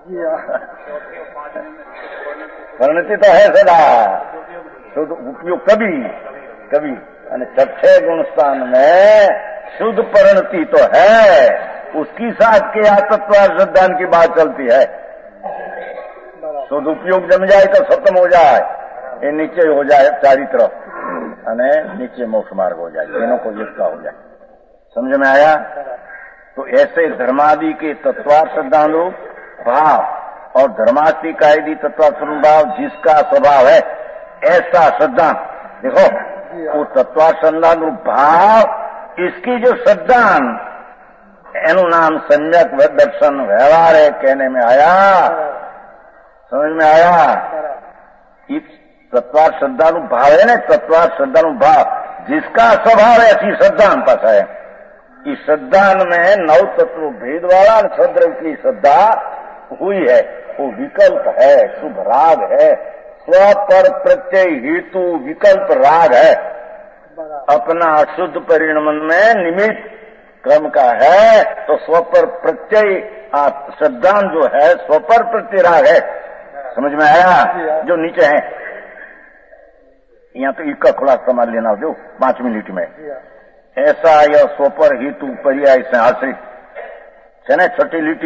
[SPEAKER 2] परिणति तो है सदा, शुद्ध उपयोग कभी અને छठे गुण स्थान में शुद्ध परिणति तो है, उसकी साथ के तत्व श्रद्धान की बात चलती है। शुद्ध उपयोग जम जाए तो खत्म हो जाए, ये नीचे हो जाए चारित्र, અને नीचे मोक्ष मार्ग हो जाए, तीनों को जिसका हो जाए। समझ में आया? तो ऐसे धर्मादि के तत्वार्थ श्रद्धानुरूप भाव और धर्मास्ति कायदी तत्वार्थ भाव जिसका स्वभाव है, ऐसा श्रद्धा देखो, वो तत्वार्थ श्रद्धानुरूप भाव, इसकी जो श्रद्धान एनु नाम सम्यक दर्शन व्यवहार है कहने में आया। समझ में आया? इस तत्वार्थ श्रद्धानुरूप भाव है ना, तत्वार्थ श्रद्धानुरूप भाव जिसका स्वभाव है, ऐसी श्रद्धान पास है। इस श्रद्धान में नव तत्व भेद वाला सद्रव की श्रद्धा हुई है, वो विकल्प है, शुभ राग है, स्व पर प्रत्यय हेतु विकल्प राग है, अपना अशुद्ध परिणमन में निमित्त क्रम का है, तो स्व पर प्रत्यय श्रद्धान जो है स्व पर प्रत्यय राग है। समझ में आया? जो नीचे है, यहाँ तो इसका खुलासा मान लेना जो 5 मिनट में, ऐसा यह स्व पर हेतु पर्याय से आश्रित है ना। छठी लिटी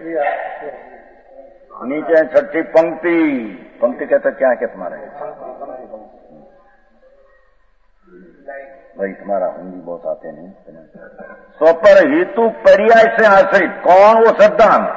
[SPEAKER 2] नीचे छठी पंक्ति, पंक्ति कहते क्या है तुम्हारे भाई, तुम्हारा हिंदी बहुत आते नहीं। स्वपर हेतु पर्याय से आश्रित, कौन? वो श्रद्धान।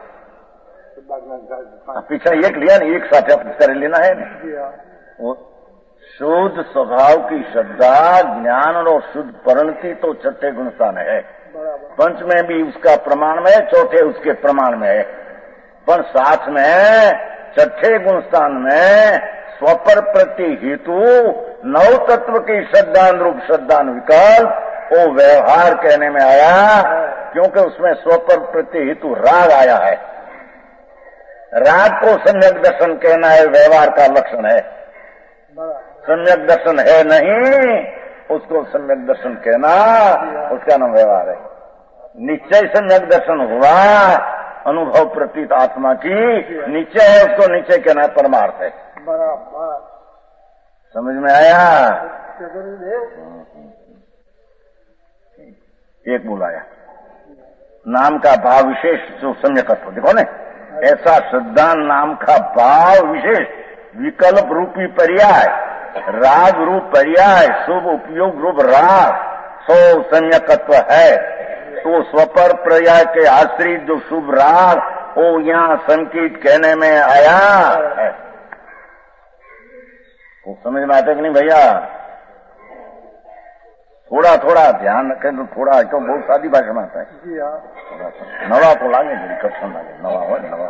[SPEAKER 2] पीछा एक लिया ना, एक साथ कर लेना है ना। वो शुद्ध स्वभाव की श्रद्धा, ज्ञान और शुद्ध परिणति तो छठे गुणस्थान है। पंच में भी उसका प्रमाण में, चौथे उसके प्रमाण में है, पर साथ में छठे गुणस्थान में स्वपर प्रति हेतु नव तत्व की श्रद्धान रूप श्रद्धान विकल्प वो व्यवहार कहने में आया, क्योंकि उसमें स्वपर प्रति हेतु राग आया है। राग को सम्यक दर्शन कहना है, व्यवहार का लक्षण है। सम्यक दर्शन है नहीं, उसको सम्यक दर्शन कहना, उसका नाम व्यवहार है। निश्चय सम्यक दर्शन हुआ, अनुभव प्रतीत आत्मा की नीचे है, उसको नीचे कहना है, परमार्थ है। समझ में आया? एक बुलाया नाम का भाव विशेष जो सम्यकत्व, देखो ने, ऐसा श्रद्धा नाम का भाव विशेष विकल्प रूपी पर्याय, राग रूप पर्याय, शुभ उपयोग रूप राग, सो सम्यकत्व है। तो स्वपर पर्याय के आश्रित जो शुभ राग, वो यहाँ संकेत कहने में आया है। वो समझ में आता कि नहीं भैया? थोड़ा थोड़ा ध्यान रखें तो थोड़ा, तो बहुत सादी भाषा में आता है। नवा तो लागे, कठिन लागे, नवा हो नवा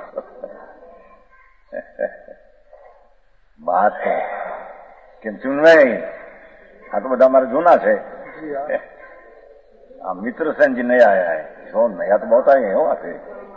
[SPEAKER 2] बात है કેમ છું નહીં? આ તો બધા અમારા જૂના છે, આ મિત્ર છે જે નયા આયા है, जो नया तो बहुत आए हैं हो आते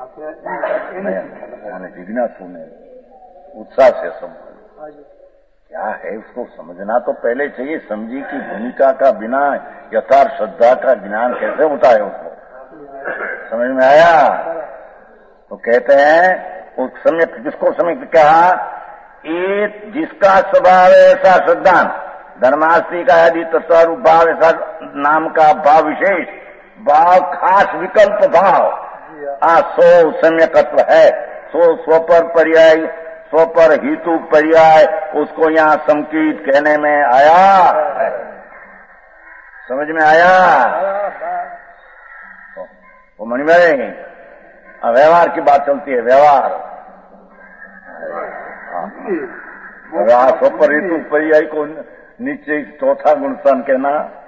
[SPEAKER 2] नया जिज्ञासु ने उत्साह से समझ क्या है उसको समझना तो पहले चाहिए। समझी की भूमिका का बिना यथार्थ श्रद्धा का ज्ञान कैसे होता है, उसको समझ में आया? तो कहते हैं उस समय जिसको समय कहा, ये जिसका स्वभाव है ऐसा श्रद्धान, धर्मास्ति का यदि तत्वारूप भाव ऐसा नाम का भाव विशेष भाव खास विकल्प भाव सो सम्यकत्व है, सो स्वपर पर्याय, स्वपर हेतु पर्याय, उसको यहाँ संकीत कहने में आया है। समझ में आया? वो मणि भाई व्यवहार की बात चलती है, व्यवहार स्वपर हेतु पर्याय को नीचे चौथा गुणस्थान कहना।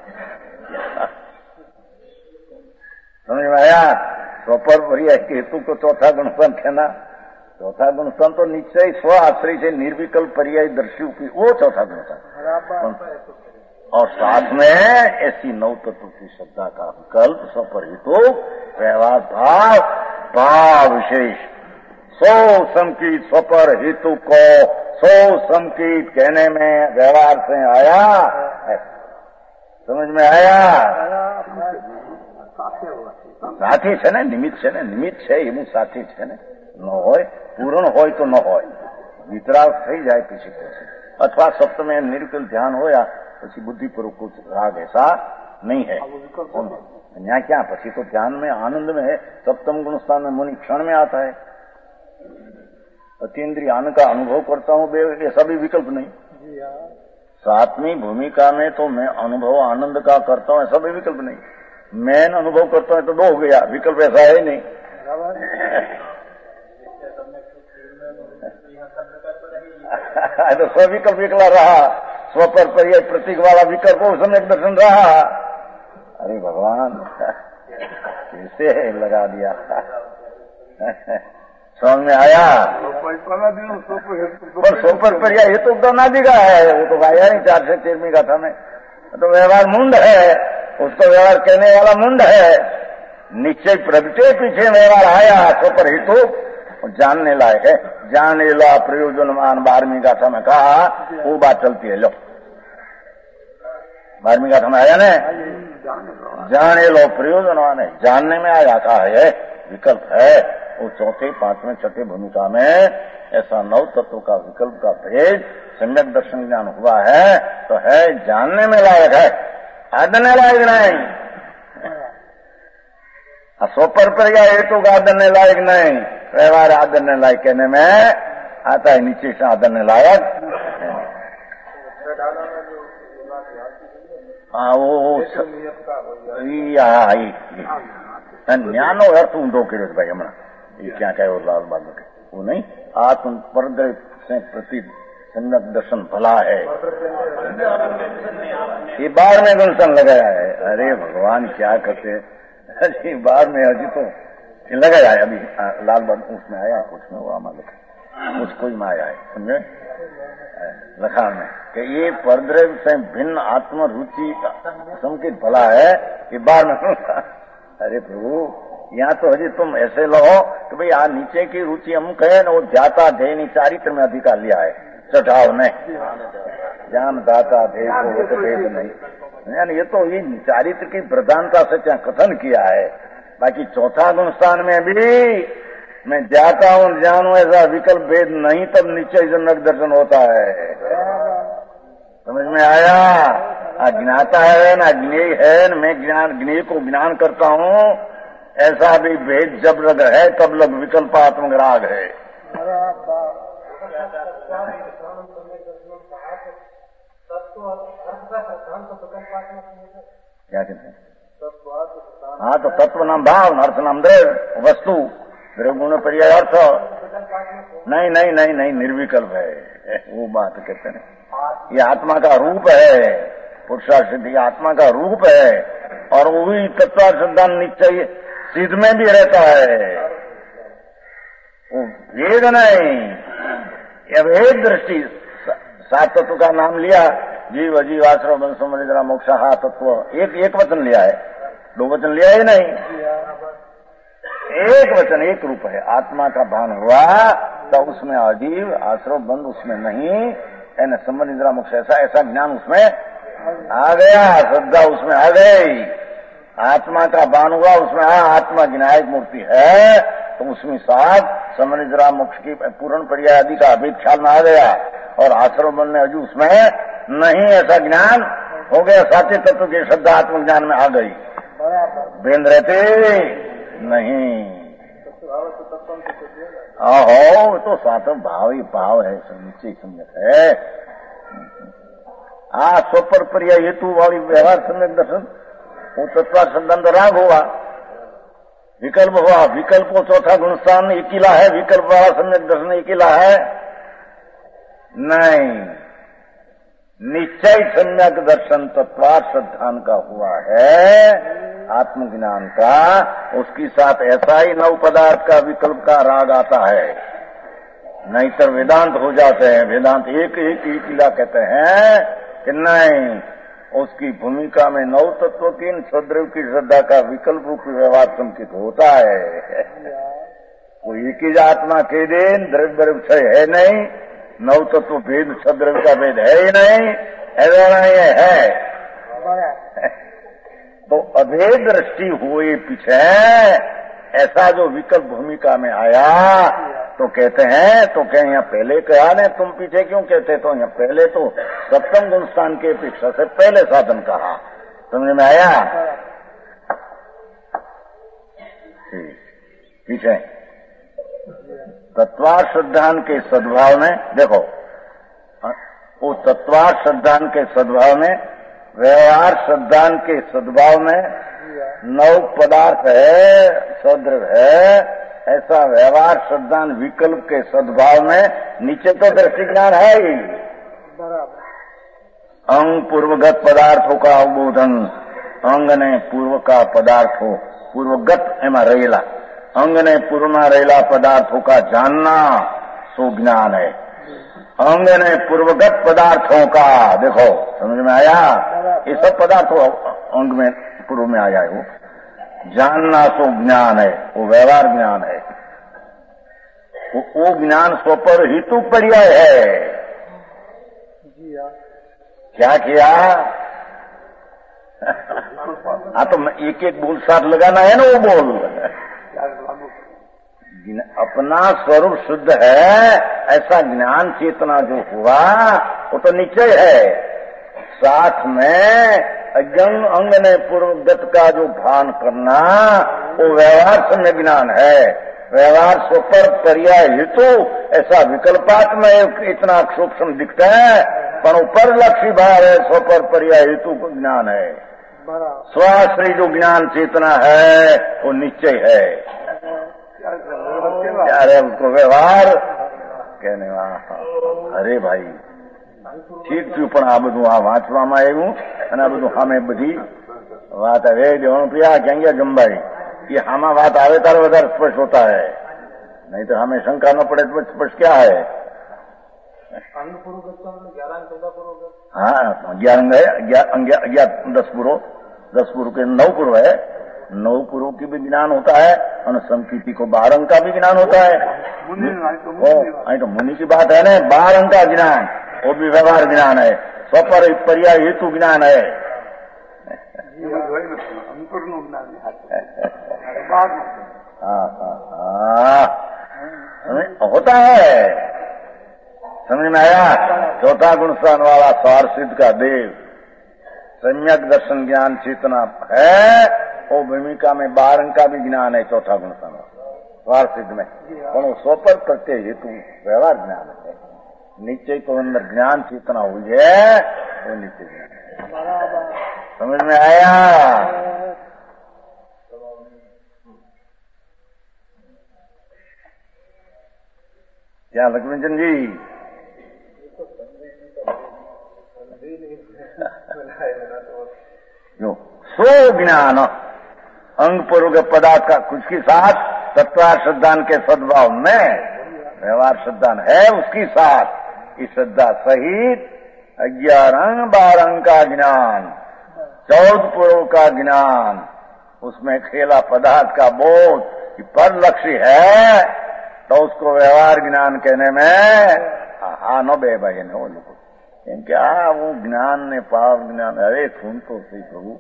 [SPEAKER 2] समझ में आया? स्वपर पर्याय के हेतु को चौथा गुणस्थान कहना। चौथा गुणस्थान तो निश्चय स्व आश्रय से निर्विकल्प पर्याय दर्शियों की, वो चौथा गुणस्थान। और साथ में ऐसी नौ तत्व की श्रद्धा का विकल्प स्वपर हेतु व्यवहार भाव, भाव विशेष, सो संकीत स्वपर हेतु को सो संकीत कहने में व्यवहार से आया है। समझ में आया? साथी છે ને, નિમિત્ત છે ને, નિમિત્ત છે એવું સાથી છે ને, ન હોય પૂર્ણ હોય તો ન હોય, વિતરાગ થઈ જાય પછી अथवा सप्तम में निर्विकल ध्यान होया પછી बुद्धिपूर्वक कुछ राग ऐसा नहीं है। यहाँ क्या પછી तो ध्यान में आनंद में है। सप्तम गुण स्थान में मुनि क्षण में आता है। अतीन्द्रिय आनंद का अनुभव करता हूँ, ऐसा भी विकल्प नहीं। सातवीं भूमिका में तो मैं अनुभव आनंद का करता हूँ, ऐसा भी विकल्प नहीं। मैं अनुभव करता हूँ तो दो हो गया, विकल्प ऐसा है नहीं। तो स्विकल्प विकला रहा, स्वपर पर्याय प्रतीक वाला विकल्प को सम्यक दर्शन रहा। अरे भगवान कैसे लगा दिया। समझ में आया? पर स्वपर पर्याय ये तो गनादि का है, वो तो गाया नहीं 4 से 13वीं गाथा में। तो व्यवहार मुंड है, उसको व्यवहार कहने वाला मुंड है। निश्चय प्रगटे पीछे व्यवहार आया, स्वपर हेतु जानने लायक है, जाने ला प्रयोजनमान 12वीं गाथा में कहा, वो बात चलती है। लो 12वीं गाथा में आया ना, जाने लो प्रयोजनमान है, जानने में आया कहा है, विकल्प है। वो चौथे 5वें 6ठे भूमिका में ऐसा 9 तत्वों का विकल्प का भेद सम्यक दर्शन ज्ञान हुआ है, तो है जानने में लायक है, आदरने लायक नहीं। स्वपर पर्याय हेतु का आदरने लायक नहीं, व्यवहार आदरने लायक कहने में आता है, नीचे से आदरने लायक। हाँ वो ज्ञानो अर्थ ऊंधो કર્યો भाई हमारा, ये क्या कहे लाल बाबू के, वो नहीं, आत्म परदय से प्रति सम्यक दर्शन भला है, ये बार में गुणसन लगाया है। अरे भगवान क्या करते, अरे बार में अभी तो लगाया है, अभी लाल बाबू उसमें आया, उसमें वो हमारे उसको ही में आया है, समझे लखान में कि ये परद्रव्य से भिन्न आत्म रुचि संकेत भला है, ये बार में। अरे प्रभु यहाँ तो हजी तुम ऐसे लो कि भाई आ नीचे की रुचि हम कहे ना, वो ध्याता ध्येय चारित्र में अधिकार लिया है, चढ़ाव ने ज्ञान दाता ध्येय को तो भेद नहीं, यानी ये तो ये चारित्र की प्रधानता से क्या कथन किया है। बाकी चौथा गुण स्थान में भी मैं जाता हूँ जानू ऐसा विकल्प भेद नहीं, तब निश्चय जनक दर्शन होता है। समझ में आया? अज्ञाता है ना ज्ञेय है न, मैं ज्ञेय को ज्ञान करता हूँ, ऐसा भी भेद जब लग है तब लग विकल्पात्मक राग है। क्या कहते हैं? हाँ तो तत्व नाम भाव, अर्थ नाम द्रव्य, वस्तु द्रव्य गुण पर्याय अर्थ। नहीं नहीं नहीं नहीं, निर्विकल्प है, वो बात कहते हैं। ये आत्मा का रूप है, पुरुषार्थ सिद्धि आत्मा का रूप है, और वही तत्व सिद्धांत निश्चय सिद्ध में भी रहता है, वो भेद नहीं। यह भेद दृष्टि 7 तत्व का नाम लिया, जीव अजीव आश्रम वंशो मनिद्रा मोक्ष, हा तत्व एक वचन लिया है, 2 वचन लिया ही नहीं, एक वचन एक रूप है। आत्मा का भान हुआ तो उसमें अजीव आश्रम बंध उसमें नहीं, यानी संबंध निद्रा मोक्ष ऐसा ज्ञान उसमें आ गया, श्रद्धा उसमें आ गई। आत्मा का भान हुआ उसमें आत्मा विनायक मूर्ति है, तो उसमें साथ संबंध निद्रा मोक्ष की पूर्ण पर्याय आदि का अभेद ख्याल में आ गया, और आश्रम बंध अजू उसमें नहीं, ऐसा ज्ञान हो गया। साथी तत्व की श्रद्धा आत्मज्ञान में आ गई। भेद रहते नहीं। आहो तो साथ भाव ही भाव है, निश्चय सम्यक है। स्वपर पर्याय हेतु वाली व्यवहार सम्यक दर्शन वो तत्वार्थ सिद्धांत राग हुआ, विकल्प हुआ। विकल्प को चौथा गुणस्थान एकिला है, विकल्प वाला सम्यक दर्शन एकिला है नहीं। निश्चय सम्यक दर्शन तत्वार्थ सिद्धांत का हुआ है, आत्मज्ञान का। उसके साथ ऐसा ही नव पदार्थ का विकल्प का राग आता है, नहीं तो वेदांत हो जाते हैं। वेदांत एक इला कहते हैं कि नहीं, उसकी भूमिका में नव तत्व की सद्रव की श्रद्धा का विकल्प रूप व्यवहार संकित होता है। कोई एक ही आत्मा के दिन द्रव्य क्षय है नहीं, नव तत्व भेद सद्रव का भेद है ही नहीं, ऐसा नहीं है। तो अभेद दृष्टि हुए पीछे ऐसा जो विकल्प भूमिका में आया तो कहते हैं, तो कहें यहाँ पहले कहा ने तुम पीछे क्यों कहते, तो यहाँ पहले तो सप्तम गुण स्थान की अपेक्षा से पहले साधन कहा, समझ में आया। पीछे तत्वार्थ सिद्धांत के सद्भाव में देखो, वो तत्वार्थ सिद्धांत के सद्भाव में, व्यवहार सिद्धांत के सद्भाव में नव पदार्थ है, सद्रव है, ऐसा व्यवहार सिद्धांत विकल्प के सद्भाव में नीचे तो दृष्टि ज्ञान है ही। अंग पूर्वगत पदार्थों का अवबोधन, अंग ने पूर्व का पदार्थ हो, पूर्वगत एमा रहेला, अंग ने पूर्व में रहेला पदार्थों का जानना सो ज्ञान है। अंग ने पूर्वगत पदार्थों का, देखो समझ में आया, ये सब पदार्थों अंग में पूर्व में आया है, वो जानना सो ज्ञान है, वो व्यवहार ज्ञान है। वो ज्ञान स्वपर हेतु पर्याय है। क्या किया? तो एक एक बोल साथ लगाना है ना, वो बोल अपना स्वरूप शुद्ध है, ऐसा ज्ञान चेतना जो हुआ वो तो निश्चय है। साथ में अंग ने पूर्वगत का जो भान करना वो व्यवहार सम्य ज्ञान है। व्यवहार स्वपर पर्याय हेतु ऐसा विकल्पात्म इतना सूक्ष्म दिखता है, पर ऊपर लक्ष्य भाव है, स्वपर पर्याय हेतु को ज्ञान है। स्वाश्री जो ज्ञान चेतना है वो निश्चय है। अरे उसको व्यवहार कहने वाला, अरे भाई ठीक थी, પણ આ બધું આ વાંચવામાં આવ્યું અને આ બધું સામે બધી વાત આવે જવાનું પ્રિયા ક્યાં ગયા જંબાઈ, ये हामा बात आवे तार વધારે स्पष्ट होता है, नहीं तो हमें शंका न पड़े तो स्पष्ट क्या है। हाँ 11 है, 10 पूर्व के 9 पूर्व है, 9 पूर्व की भी ज्ञान होता है और संकीर्ति को 12 अंक का भी ज्ञान होता है। तो मुनि की बात है ना, 12 अंक का ज्ञान वो भी व्यवहार ज्ञान है, स्वपर पर्याय हेतु ज्ञान है। होता है, समझ में आया। चौथा गुणस्थान वाला स्वार सिद्ध का देव सम्यक दर्शन ज्ञान चेतना है, वो भूमिका में 12 का भी ज्ञान है। चौथा गुणस्थान स्वार सिद्ध में वो स्वपर प्रत्यय हेतु व्यवहार ज्ञान है। निश्चय तो अंदर ज्ञान चेतना हुई है, वो निश्चय ज्ञान, समझ में आया। क्या लक्ष्मीचंद जी? जो सो ज्ञान अंग पूर्व पदार्थ का कुछ के साथ तत्वार्थ सिद्धांत के सद्भाव में व्यवहार सिद्धांत है, उसके साथ इस श्रद्धा सहित 11 12 का ज्ञान, 14 पूर्व का ज्ञान, उसमें खेला पदार्थ का बोध कि पर लक्ष्य है, तो उसको व्यवहार ज्ञान कहने में हाँ नो बे भाई ने वो लोग क्या वो ज्ञान ने पाव ज्ञान, अरे सुन तो सही प्रभु,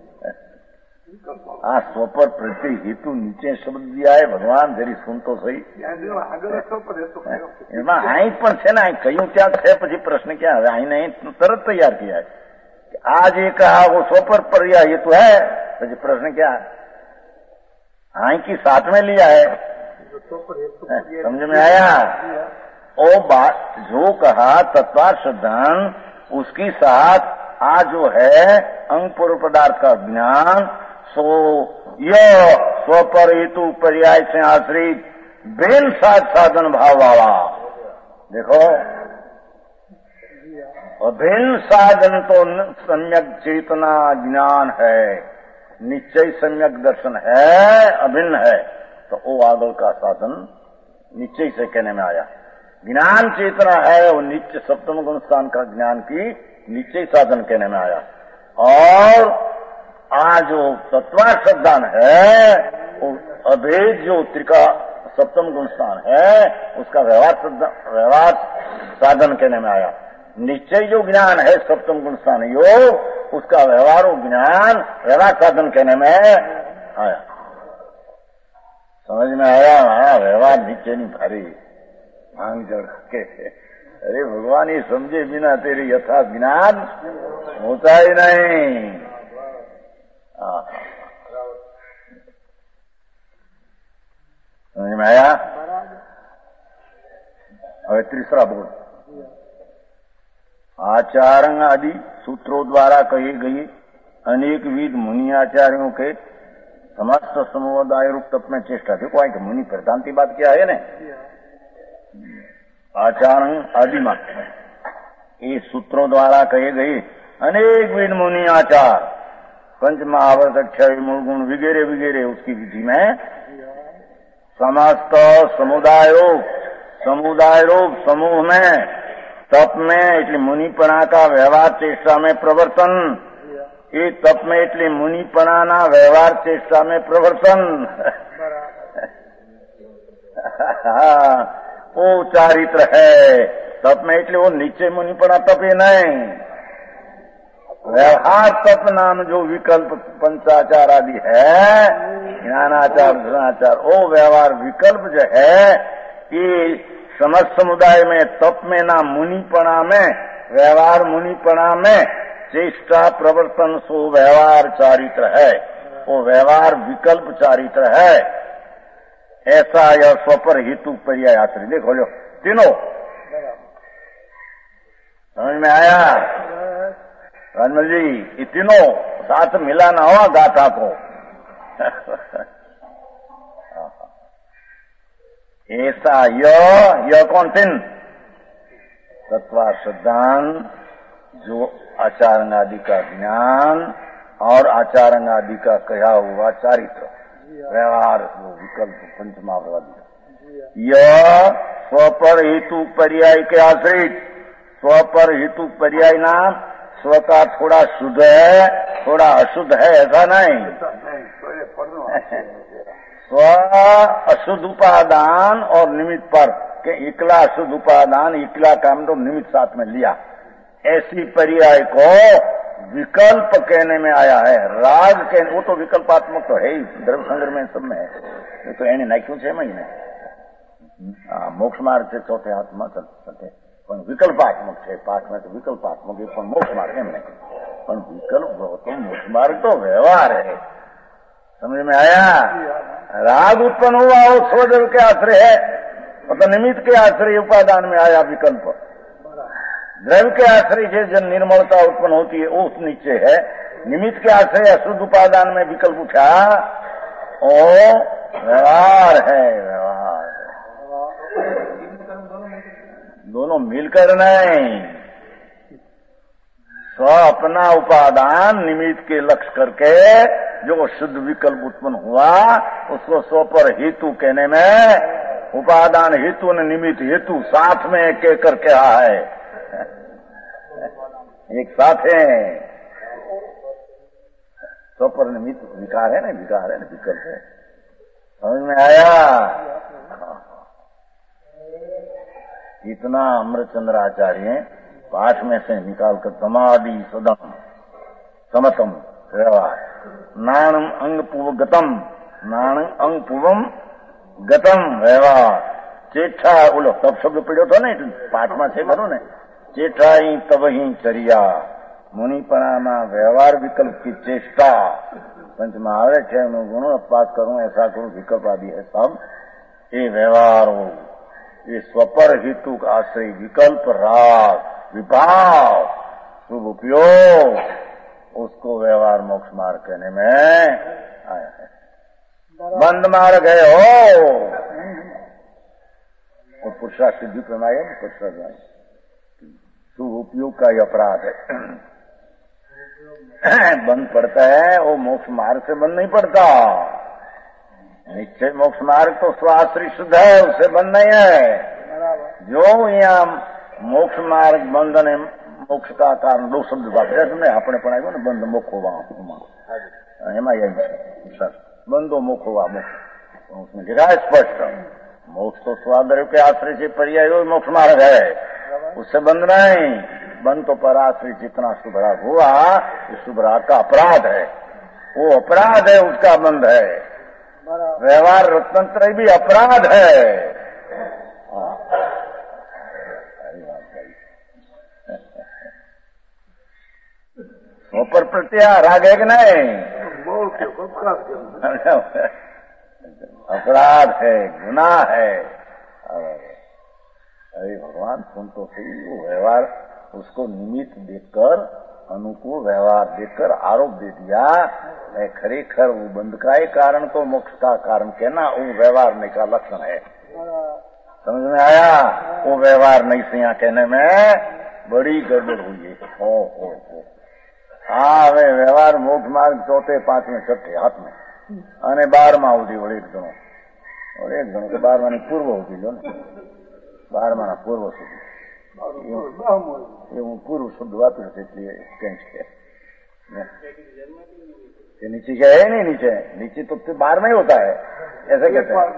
[SPEAKER 2] स्वपर प्रति हेतु नीचे शब्द दिया है भगवान, जरी सुन तो सही। એમાં અહીં પણ છે ને, અહીં કયું ત્યાં છે, પછી પ્રશ્ન ક્યાં હવે અહીં નહીં તરત તૈયાર किया है आज ये कहा वो स्वपर पर्याय हेतु है, तो प्रश्न क्या है? हाँ की साथ में लिया है, समझ में आया? ओ बात जो कहा तत्वार्थन उसकी साथ आज जो है अंग पूर्व पदार्थ का ज्ञान, सो यह स्वपर हेतु पर्याय से आश्रित बेन साधन भाव वाला। देखो अभिन्न साधन तो सम्यक चेतना ज्ञान है, निश्चय सम्यक दर्शन है, अभिन्न है, तो वो आगल का साधन निश्चय से कहने में आया। ज्ञान चेतना है वो नित्य सप्तम गुण स्थान का ज्ञान की निश्चय साधन कहने में आया। और आज जो तत्वार्थ सिद्धांत है वो अभेद जो त्रिका सप्तम गुण स्थान है उसका व्यवहार साधन कहने में आया। निश्चय जो ज्ञान है सप्तम गुण स्थान योग उसका व्यवहार ज्ञान व्यवहार साधन कहने में आया। समझ में आया? हाँ, व्यवहार नीचे नहीं भारी भांग जड़ के। अरे भगवान ये समझे बिना तेरी यथा ज्ञान होता ही नहीं। समझ में आया? હવે तीसरा बोल, आचार्य आदि सूत्रों द्वारा कही गई अनेक विध मुनि आचार्यों के समस्त समुदाय रूप तप में चेष्टा थी। कोई मुनि प्रधान की बात क्या है ने आचार्य आदि में ये सूत्रों द्वारा कही गई अनेक विध मुनि आचार पंच महावर्त अक्षय मूल गुण वगैरह वगैरह उसकी विधि में समस्त समुदाय रूप समूह में तप में એટલે मुनिपणा का व्यवहार चेष्टा में प्रवर्तन, ये तप में એટલે मुनिपणा ना व्यवहार चेष्टा में प्रवर्तन वो चारित्र है। तप में એટલે वो नीचे मुनिपणा तप ही नहीं, व्यवहार तप नाम जो विकल्प पंचाचार आदि है, ज्ञानाचार धनाचार, वो व्यवहार विकल्प जो है ये समस्त समुदाय में तप में ना मुनिपणा में व्यवहार मुनिपणा में चेष्टा प्रवर्तन सो व्यवहार चारित्र है, वो व्यवहार विकल्प चारित्र है। ऐसा यह स्वपर हेतु पर्याय आश्रित। देखो लो तीनों समझ में आया राजमल जी? ये तीनों साथ मिलाना हुआ गाथा को ऐसा यह कौन तीन तत्वार्थ सिद्धांत जो आचार्य आदि का ज्ञान और आचार्य आदि का कहा हुआ चारित्र व्यवहार विकल्प पंचमावधि यह स्वपर हेतु पर्याय के आश्रित। स्वपर हेतु पर्याय नाम स्व का थोड़ा शुद्ध है थोड़ा अशुद्ध है ऐसा नहीं। स्व अशुद्ध उपादान और निमित्त पर के इकला अशुद्ध उपादान इकला काम तो निमित्त साथ में लिया, ऐसी पर्याय को विकल्प कहने में आया है। राग के वो तो विकल्पात्मक तो है ही, द्रव्य संग्रह में सब में है, ये तो एने नाख्यू है महीने मोक्ष मार्ग से चौथे हाथ में चलते पण विकल्पात्मक है। पाठ में तो विकल्पात्मक है पण मोक्ष मार्ग एम नहीं, पण विकल्प तो मोक्ष मार्ग तो व्यवहार है। समझ में आया? राग उत्पन्न हुआ वो स्वदेव के आश्रय है, मतलब निमित्त के आश्रय उपादान में आया विकल्प। द्रव्य के आश्रय से जब निर्मलता उत्पन्न होती है वो नीचे है, निमित्त के आश्रय अशुद्ध उपादान में विकल्प उठा ओ व्यवहार है। व्यवहार दोनों मिलकर नहीं, स्व अपना उपादान निमित्त के लक्ष्य करके जो शुद्ध विकल्प उत्पन्न हुआ उसको स्व पर हेतु कहने में उपादान हेतु ने निमित्त हेतु साथ में कह कर कहा है, एक साथ है। स्व पर निमित्त विकार है ना, विकार है ना, विकल्प है। समझ में आया? इतना अमृतचंद्र आचार्य पाठ में से निकालकर समाधि सदम समतम व्यवहार नाणम अंग पूर्वगतम नाणम अंग पूर्वम गतम व्यवहार चेठा बोलो तब शब्द पढ़ो तो नहीं पाठ में से करो ने चेठाई तब ही चरिया मुनिपणाમાં વ્યવહાર विकल्प की चेष्टा पंच महावरे छे गुणों अपवाद करूं ऐसा करूं विकल्प आदि है सब ये व्यवहार हो ये स्वपर हेतु का आश्रय विकल्प राग विभाव शुभ उपयोग उसको व्यवहार मोक्ष मार्ग कहने में आया है। बंद मार्ग है हो और पुरुषार्थ सिद्धि प्रणाय पुरुषार्थ शुभ उपयोग का ही अपराध है। बंद पड़ता है वो मोक्ष मार्ग से बंद नहीं पड़ता। निश्चय मोक्ष मार्ग तो स्वाश्री शुद्ध है उससे बंद नहीं है। जो यहाँ मोक्ष मार्ग बंधन है मोक्ष का कारण दो शब्द वापरे तुमने अपने पढ़ाई ने बंध मोक्ष होगा एम बंधो मोक्ष होगा मोक्ष उसमें गिरा स्पष्ट मोक्ष तो स्वाद्रव्य के आश्रय से पर्याय मोक्ष मार्ग है उससे बंद नहीं। बंद तो पराश्रय जितना शुभ राग हुआ इस शुभ राग का अपराध है वो अपराध है उसका बंद है। व्यवहार रत्नत्र भी अपराध है। पर प्रत्या राग है कि नहीं अपराध है गुनाह है। अरे भगवान सुन तो सही वो व्यवहार उसको निमित्त देखकर अनुकूल व्यवहार देखकर आरोप दे दिया खरेखर वो बंद का ही कारण तो मोक्ष का कारण कहना वो व्यवहार नहीं का लक्षण है। समझ में आया वो व्यवहार नहीं से यहाँ कहने में बड़ी गड़बड़ हुई है। हो हाँ वे व्यवहार मोक्ष मार्ग चौथे पांचवें छठे हाथ में અને 12માં સુધી વળી એક જણો કે 12માની પૂર્વ સુધી લો ને 12માના પૂર્વ સુધી એવું પૂર્વ શબ્દ વાપર્યો છે એટલે કઈ છે नीचे क्या है नहीं नीचे तो 12 में ही होता है ऐसे कहते हैं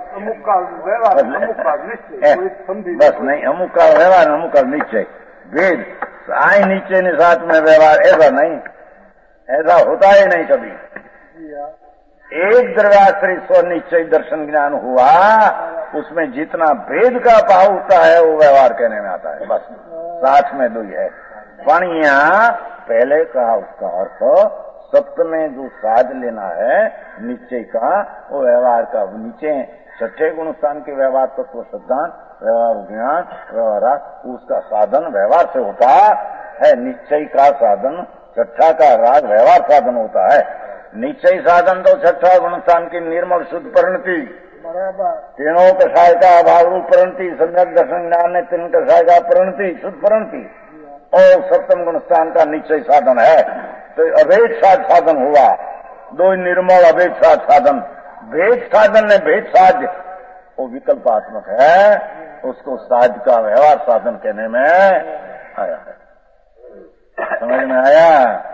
[SPEAKER 2] बस नहीं अमुक का व्यवहार अमुक का निश्चय भेद आए नीचे ने साथ में व्यवहार ऐसा नहीं ऐसा होता ही नहीं कभी। एक द्रव्याश्रय स्वनिश्चय दर्शन ज्ञान हुआ उसमें जितना भेद का भाव होता है वो व्यवहार कहने में आता है। बस साथ में दो ही है पण यहाँ पहले कहा उसका अर्थ सप्त में जो साध लेना है निश्चय का वो व्यवहार का नीचे छठे गुण स्थान के व्यवहार तत्व सिद्धांत व्यवहार ज्ञान व्यवहार उसका साधन व्यवहार से होता है। निश्चय का साधन छठा का राग व्यवहार साधन होता है। निश्चय साधन तो छठा गुण स्थान की निर्मल शुद्ध परिणति तीनों कषाय का अभाव रूप परिणति सम्यक दर्शन ज्ञान ने तीन कषाय का परिणति शुद्ध परिणति और सप्तम गुण स्थान का निश्चय साधन है। तो अभेद साधन हुआ दो निर्मल अभेद साधन भेद साधन ने भेद साध वो विकल्पात्मक है उसको साध का व्यवहार साधन कहने में आया है। समझ में आया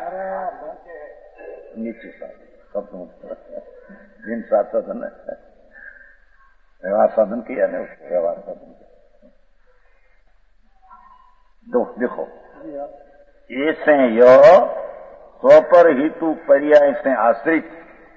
[SPEAKER 2] नीचे साधन भिन्न साधन है व्यवहार साधन किया नहीं उसको व्यवहार साधन दो देखो ऐसे यो स्वपर हेतु पर्याय से आश्रित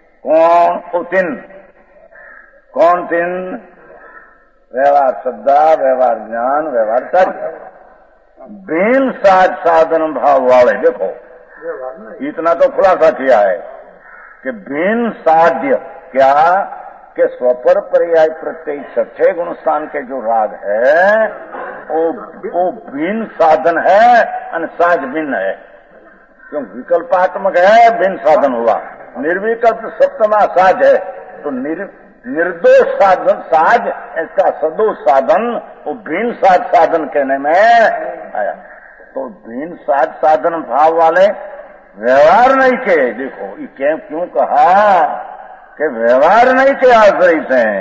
[SPEAKER 2] कौन तीन व्यवहार श्रद्धा व्यवहार ज्ञान व्यवहार तर्क बिन साधन भाव वाले देखो इतना तो खुलासा किया है कि बिन साध्य क्या कि स्वपर पर्याय प्रत्यय छठे गुण स्थान के जो राग है वो भिन्न साधन है और साज भिन्न है क्यों विकल्पात्मक है भिन्न साधन हुआ निर्विकल्प सप्तमा साज है तो निर्दोष साधन साज इसका सदोष साधन वो भिन्न साज साधन कहने में आया। तो भिन्न साज साधन भाव वाले व्यवहार नहीं के देखो ये क्यों कहा कि व्यवहार नहीं के आश्रित हैं।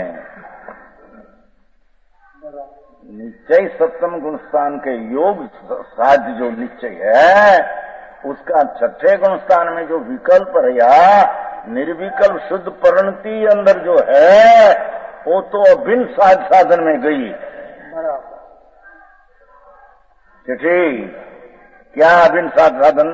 [SPEAKER 2] निश्चय सप्तम गुण स्थान के योग साध जो निश्चय है उसका छठे गुण स्थान में जो विकल्प रहा निर्विकल्प शुद्ध परिणति अंदर जो है वो तो अभिन्न साधन में गई। ठीक क्या अभिन्न साधन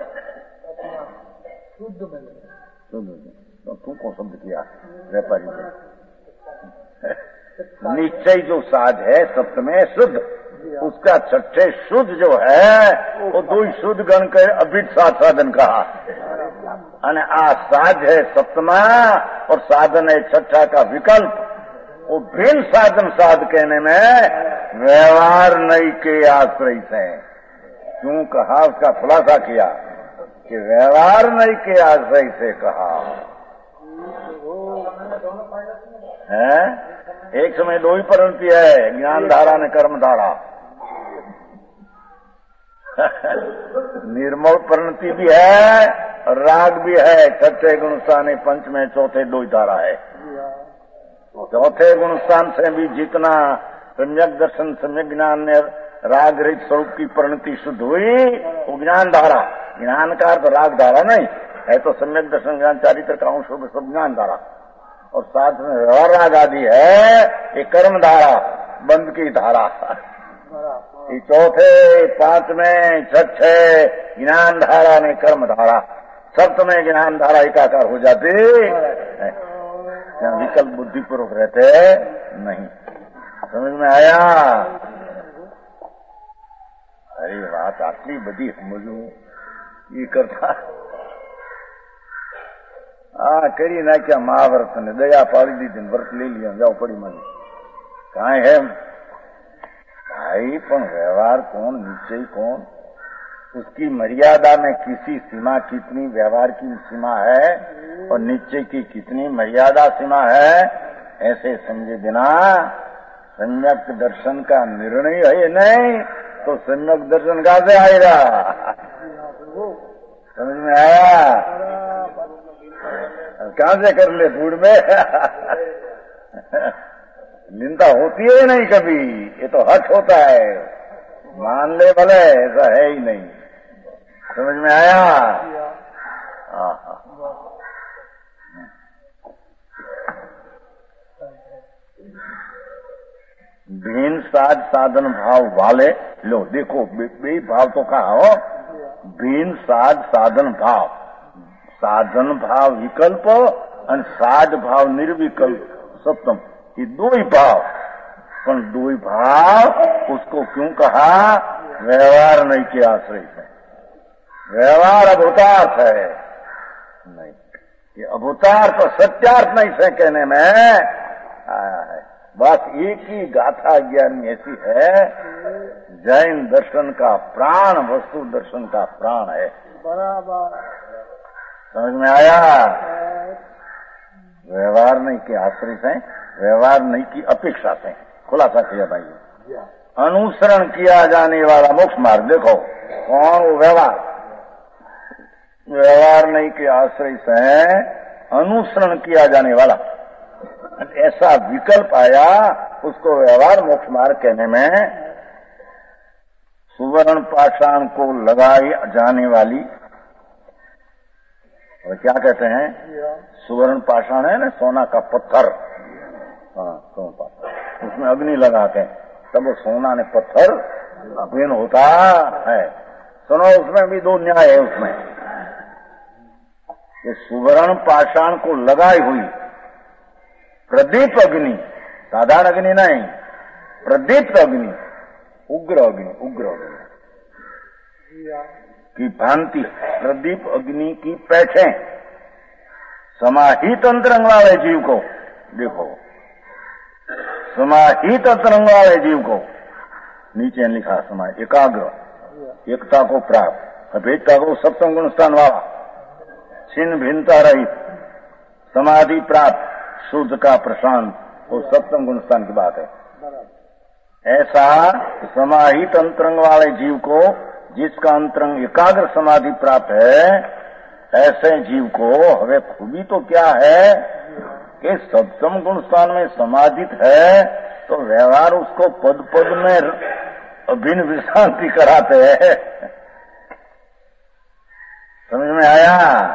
[SPEAKER 2] शुद्ध तो तू कौन शब्द किया व्यापारी निश्चय जो साध है सप्त में शुद्ध उसका छठे शुद्ध जो है वो दो ही शुद्ध गण के अभिट साध साधन कहा। અને આ સાધ है सप्तमा और साधन है छठा का विकल्प। वो भिन्न साधन साध कहने में व्यवहार नहीं के आश्रय से क्यों कहा, उसका खुलासा किया कि व्यवहार नहीं के आश्रय से कहा है। एक समय दो ही परिणति है, ज्ञान धारा ने कर्म धारा। निर्मल परिणति भी है, राग भी है। छठे गुण स्थान पंचमे चौथे दो ही धारा है। चौथे गुण स्थान से भी जितना सम्यक दर्शन सम्यक ज्ञान ने राग रहित स्वरूप की परिणति शुद्ध हुई, वो ज्ञान धारा। ज्ञान का अर्थ राग धारा नहीं है, तो सम्यक दर्शन ज्ञान चारित्र का अंश सब ज्ञान धारा। और साथ में व्यवहार राग आदि है, ये कर्म धारा, बंद की धारा। ये चौथे पांचवें छठे ज्ञान धारा में कर्म धारा, सप्तमें ज्ञान धारा एकाकार हो जाती, विकल्प बुद्धिपूर्वक रहते नहीं। समझ में आया? अरे बात आटली बड़ी समझू ये करता करी ना क्या महाव्रत ने दया पाड़ी दी थी, व्रत ले लिया, जाओ पड़ी मानी कहा है भाई। पण व्यवहार कौन, निश्चय कौन, उसकी मर्यादा में किसी सीमा कितनी व्यवहार की सीमा है और निश्चय की कितनी मर्यादा सीमा है, ऐसे समझे बिना सम्यक दर्शन का निर्णय है नहीं तो सम्यक दर्शन कहां से आएगा? समझ में आया? कहां से कर ले फूड में? निंदा होती है नहीं कभी, ये तो हट होता है, मान ले भले, ऐसा है ही नहीं। समझ में आया? भिन्न साध साधन भाव वाले लो, देखो बे भाव तो कहा हो, भिन्न साध साधन भाव, साधन भाव विकल्प और साध भाव निर्विकल्प सप्तम, ये दो ही भाव। पर दो ही भाव उसको क्यों कहा? व्यवहार नहीं के आश्रय से। व्यवहार अभूतार्थ है नहीं, ये अभूतार्थ और सत्यार्थ नहीं से कहने में आया है। बस एक ही गाथा ज्ञान ऐसी है, जैन दर्शन का प्राण वस्तु दर्शन का प्राण है। बराबर समझ में आया? व्यवहार नहीं के आश्रय से, व्यवहार नहीं की अपेक्षा से। खुलासा किया भाई। अनुसरण किया जाने वाला मोक्ष मार्ग देखो कौन? वो व्यवहार, व्यवहार नहीं के आश्रय से अनुसरण किया जाने वाला ऐसा विकल्प आया, उसको व्यवहार मोक्ष मार्ग कहने में सुवर्ण पाषाण को लगाई जाने वाली, और क्या कहते हैं? सुवर्ण पाषाण है ना, सोना का पत्थर। हाँ, सोना पाषाण, उसमें अग्नि लगाते हैं तब वो सोना ने पत्थर अभिन्न होता है। सुनो, उसमें भी दो न्याय है। उसमें ये सुवर्ण पाषाण को लगाई हुई प्रदीप अग्नि, साधारण अग्नि नहीं, प्रदीप्त अग्नि, उग्र अग्नि, उग्र अग्नि की भांति प्रदीप अग्नि की पैठें समाहित अंतरंग वाले जीव को देखो, समाहित अंतरंग वाले जीव को नीचे लिखा समाहित, एकाग्र, एकता को प्राप्त, अभेदता को सप्तम गुण स्थान वाला, छिन्न भिन्नता रहित, समाधि प्राप्त, शुद्ध का प्रशांत, वो सप्तम गुण स्थान की बात है। ऐसा समाहित अंतरंग वाले जीव को, जिसका अंतरंग एकाग्र समाधि प्राप्त है, ऐसे जीव को हवे खूबी तो क्या है कि सप्तम गुण स्थान में समाधित है, तो व्यवहार उसको पद पद में अभिन्न विश्रांति कराते हैं। समझ में आया?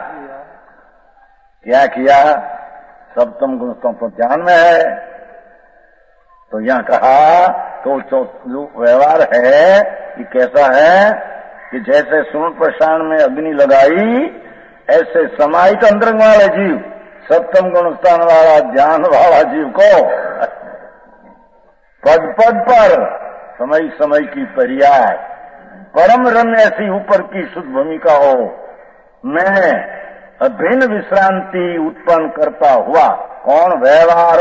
[SPEAKER 2] क्या किया? सप्तम गुण स्थान तो ध्यान में है, तो यहां कहा तो जो व्यवहार है ये कैसा है कि जैसे सुवर्ण प्रशाण में अग्नि लगाई, ऐसे समाहित अंतरंग वाले जीव, सप्तम गुण स्थान वाला ध्यान वाला जीव को पद पद पर समय समय की पर्याय, परम रम्य ऐसी ऊपर की शुद्ध भूमिका हो, मैं अभिन्न विश्रांति उत्पन्न करता हुआ कौन व्यवहार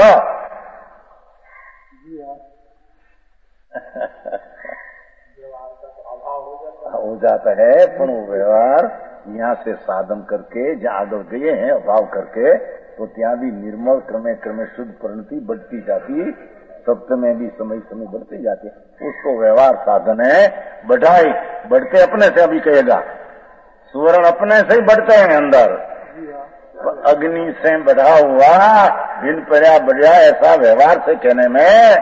[SPEAKER 2] हो जाता है, पर वो व्यवहार यहाँ से साधन करके जहाँ आगे गए हैं अभाव करके, तो ત્યાં भी निर्मल क्रमे क्रमे शुद्ध परिणति बढ़ती जाती, सप्तम में भी समय समय बढ़ती जाती, उसको व्यवहार साधन है। बढ़ाई बढ़ते अपने से, अभी कहेगा सुवर्ण अपने से ही बढ़ते हैं अंदर, अग्नि से बढ़ा हुआ भिन्न पर्या बढ़िया ऐसा व्यवहार से कहने में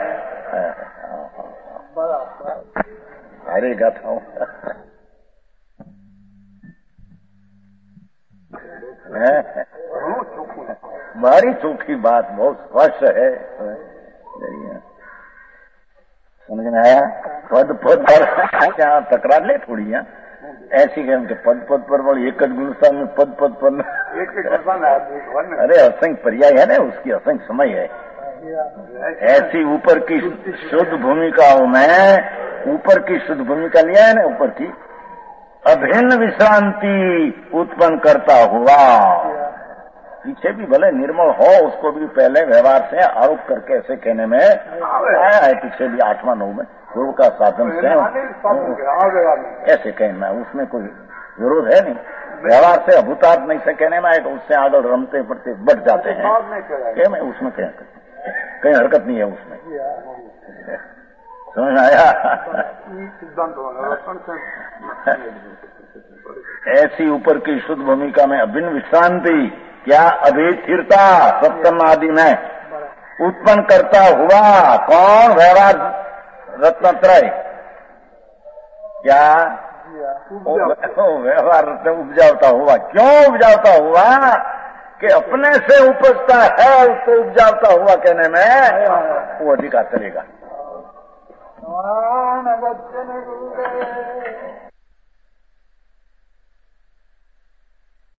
[SPEAKER 2] अरे गाथा मारी चोखी बात बहुत स्पष्ट है, समझ में आया। पद पद पर क्या तकरार ले थोड़ी है ऐसी कहम के पद पद पर बोल एक गुणस्थान में पद पद पर अरे असंख्य पर्याय है ना, उसकी असंख्य समय है। ऐसी ऊपर की शुद्ध भूमिकाओं में ऊपर की शुद्ध भूमिका लिया है ना, ऊपर की अभिन्न विश्रांति उत्पन्न करता हुआ, पीछे भी भले निर्मल हो उसको भी पहले व्यवहार से आरोप करके ऐसे कहने में आया है, पीछे भी 8वां 9 में पूर्व का साधन से ऐसे कहना, उसमें कोई विरोध है नहीं। व्यवहार से अभूतार्थ नहीं से कहने में आए तो उससे आगे रमते पड़ते बढ़ जाते हैं, क्या मैं उसमें कहीं हरकत नहीं है उसमें, समझ आया। ऐसी ऊपर की शुद्ध भूमिका में अभिन्न विश्रांति क्या अभिस्थिरता सप्तम आदि में उत्पन्न करता हुआ कौन व्यवहार रत्नत्रय, क्या व्यवहार उपजाता हुआ, क्यों उपजाता हुआ कि अपने से उपजता है, उसको उपजाता हुआ कहने में वो अधिकार चलेगा।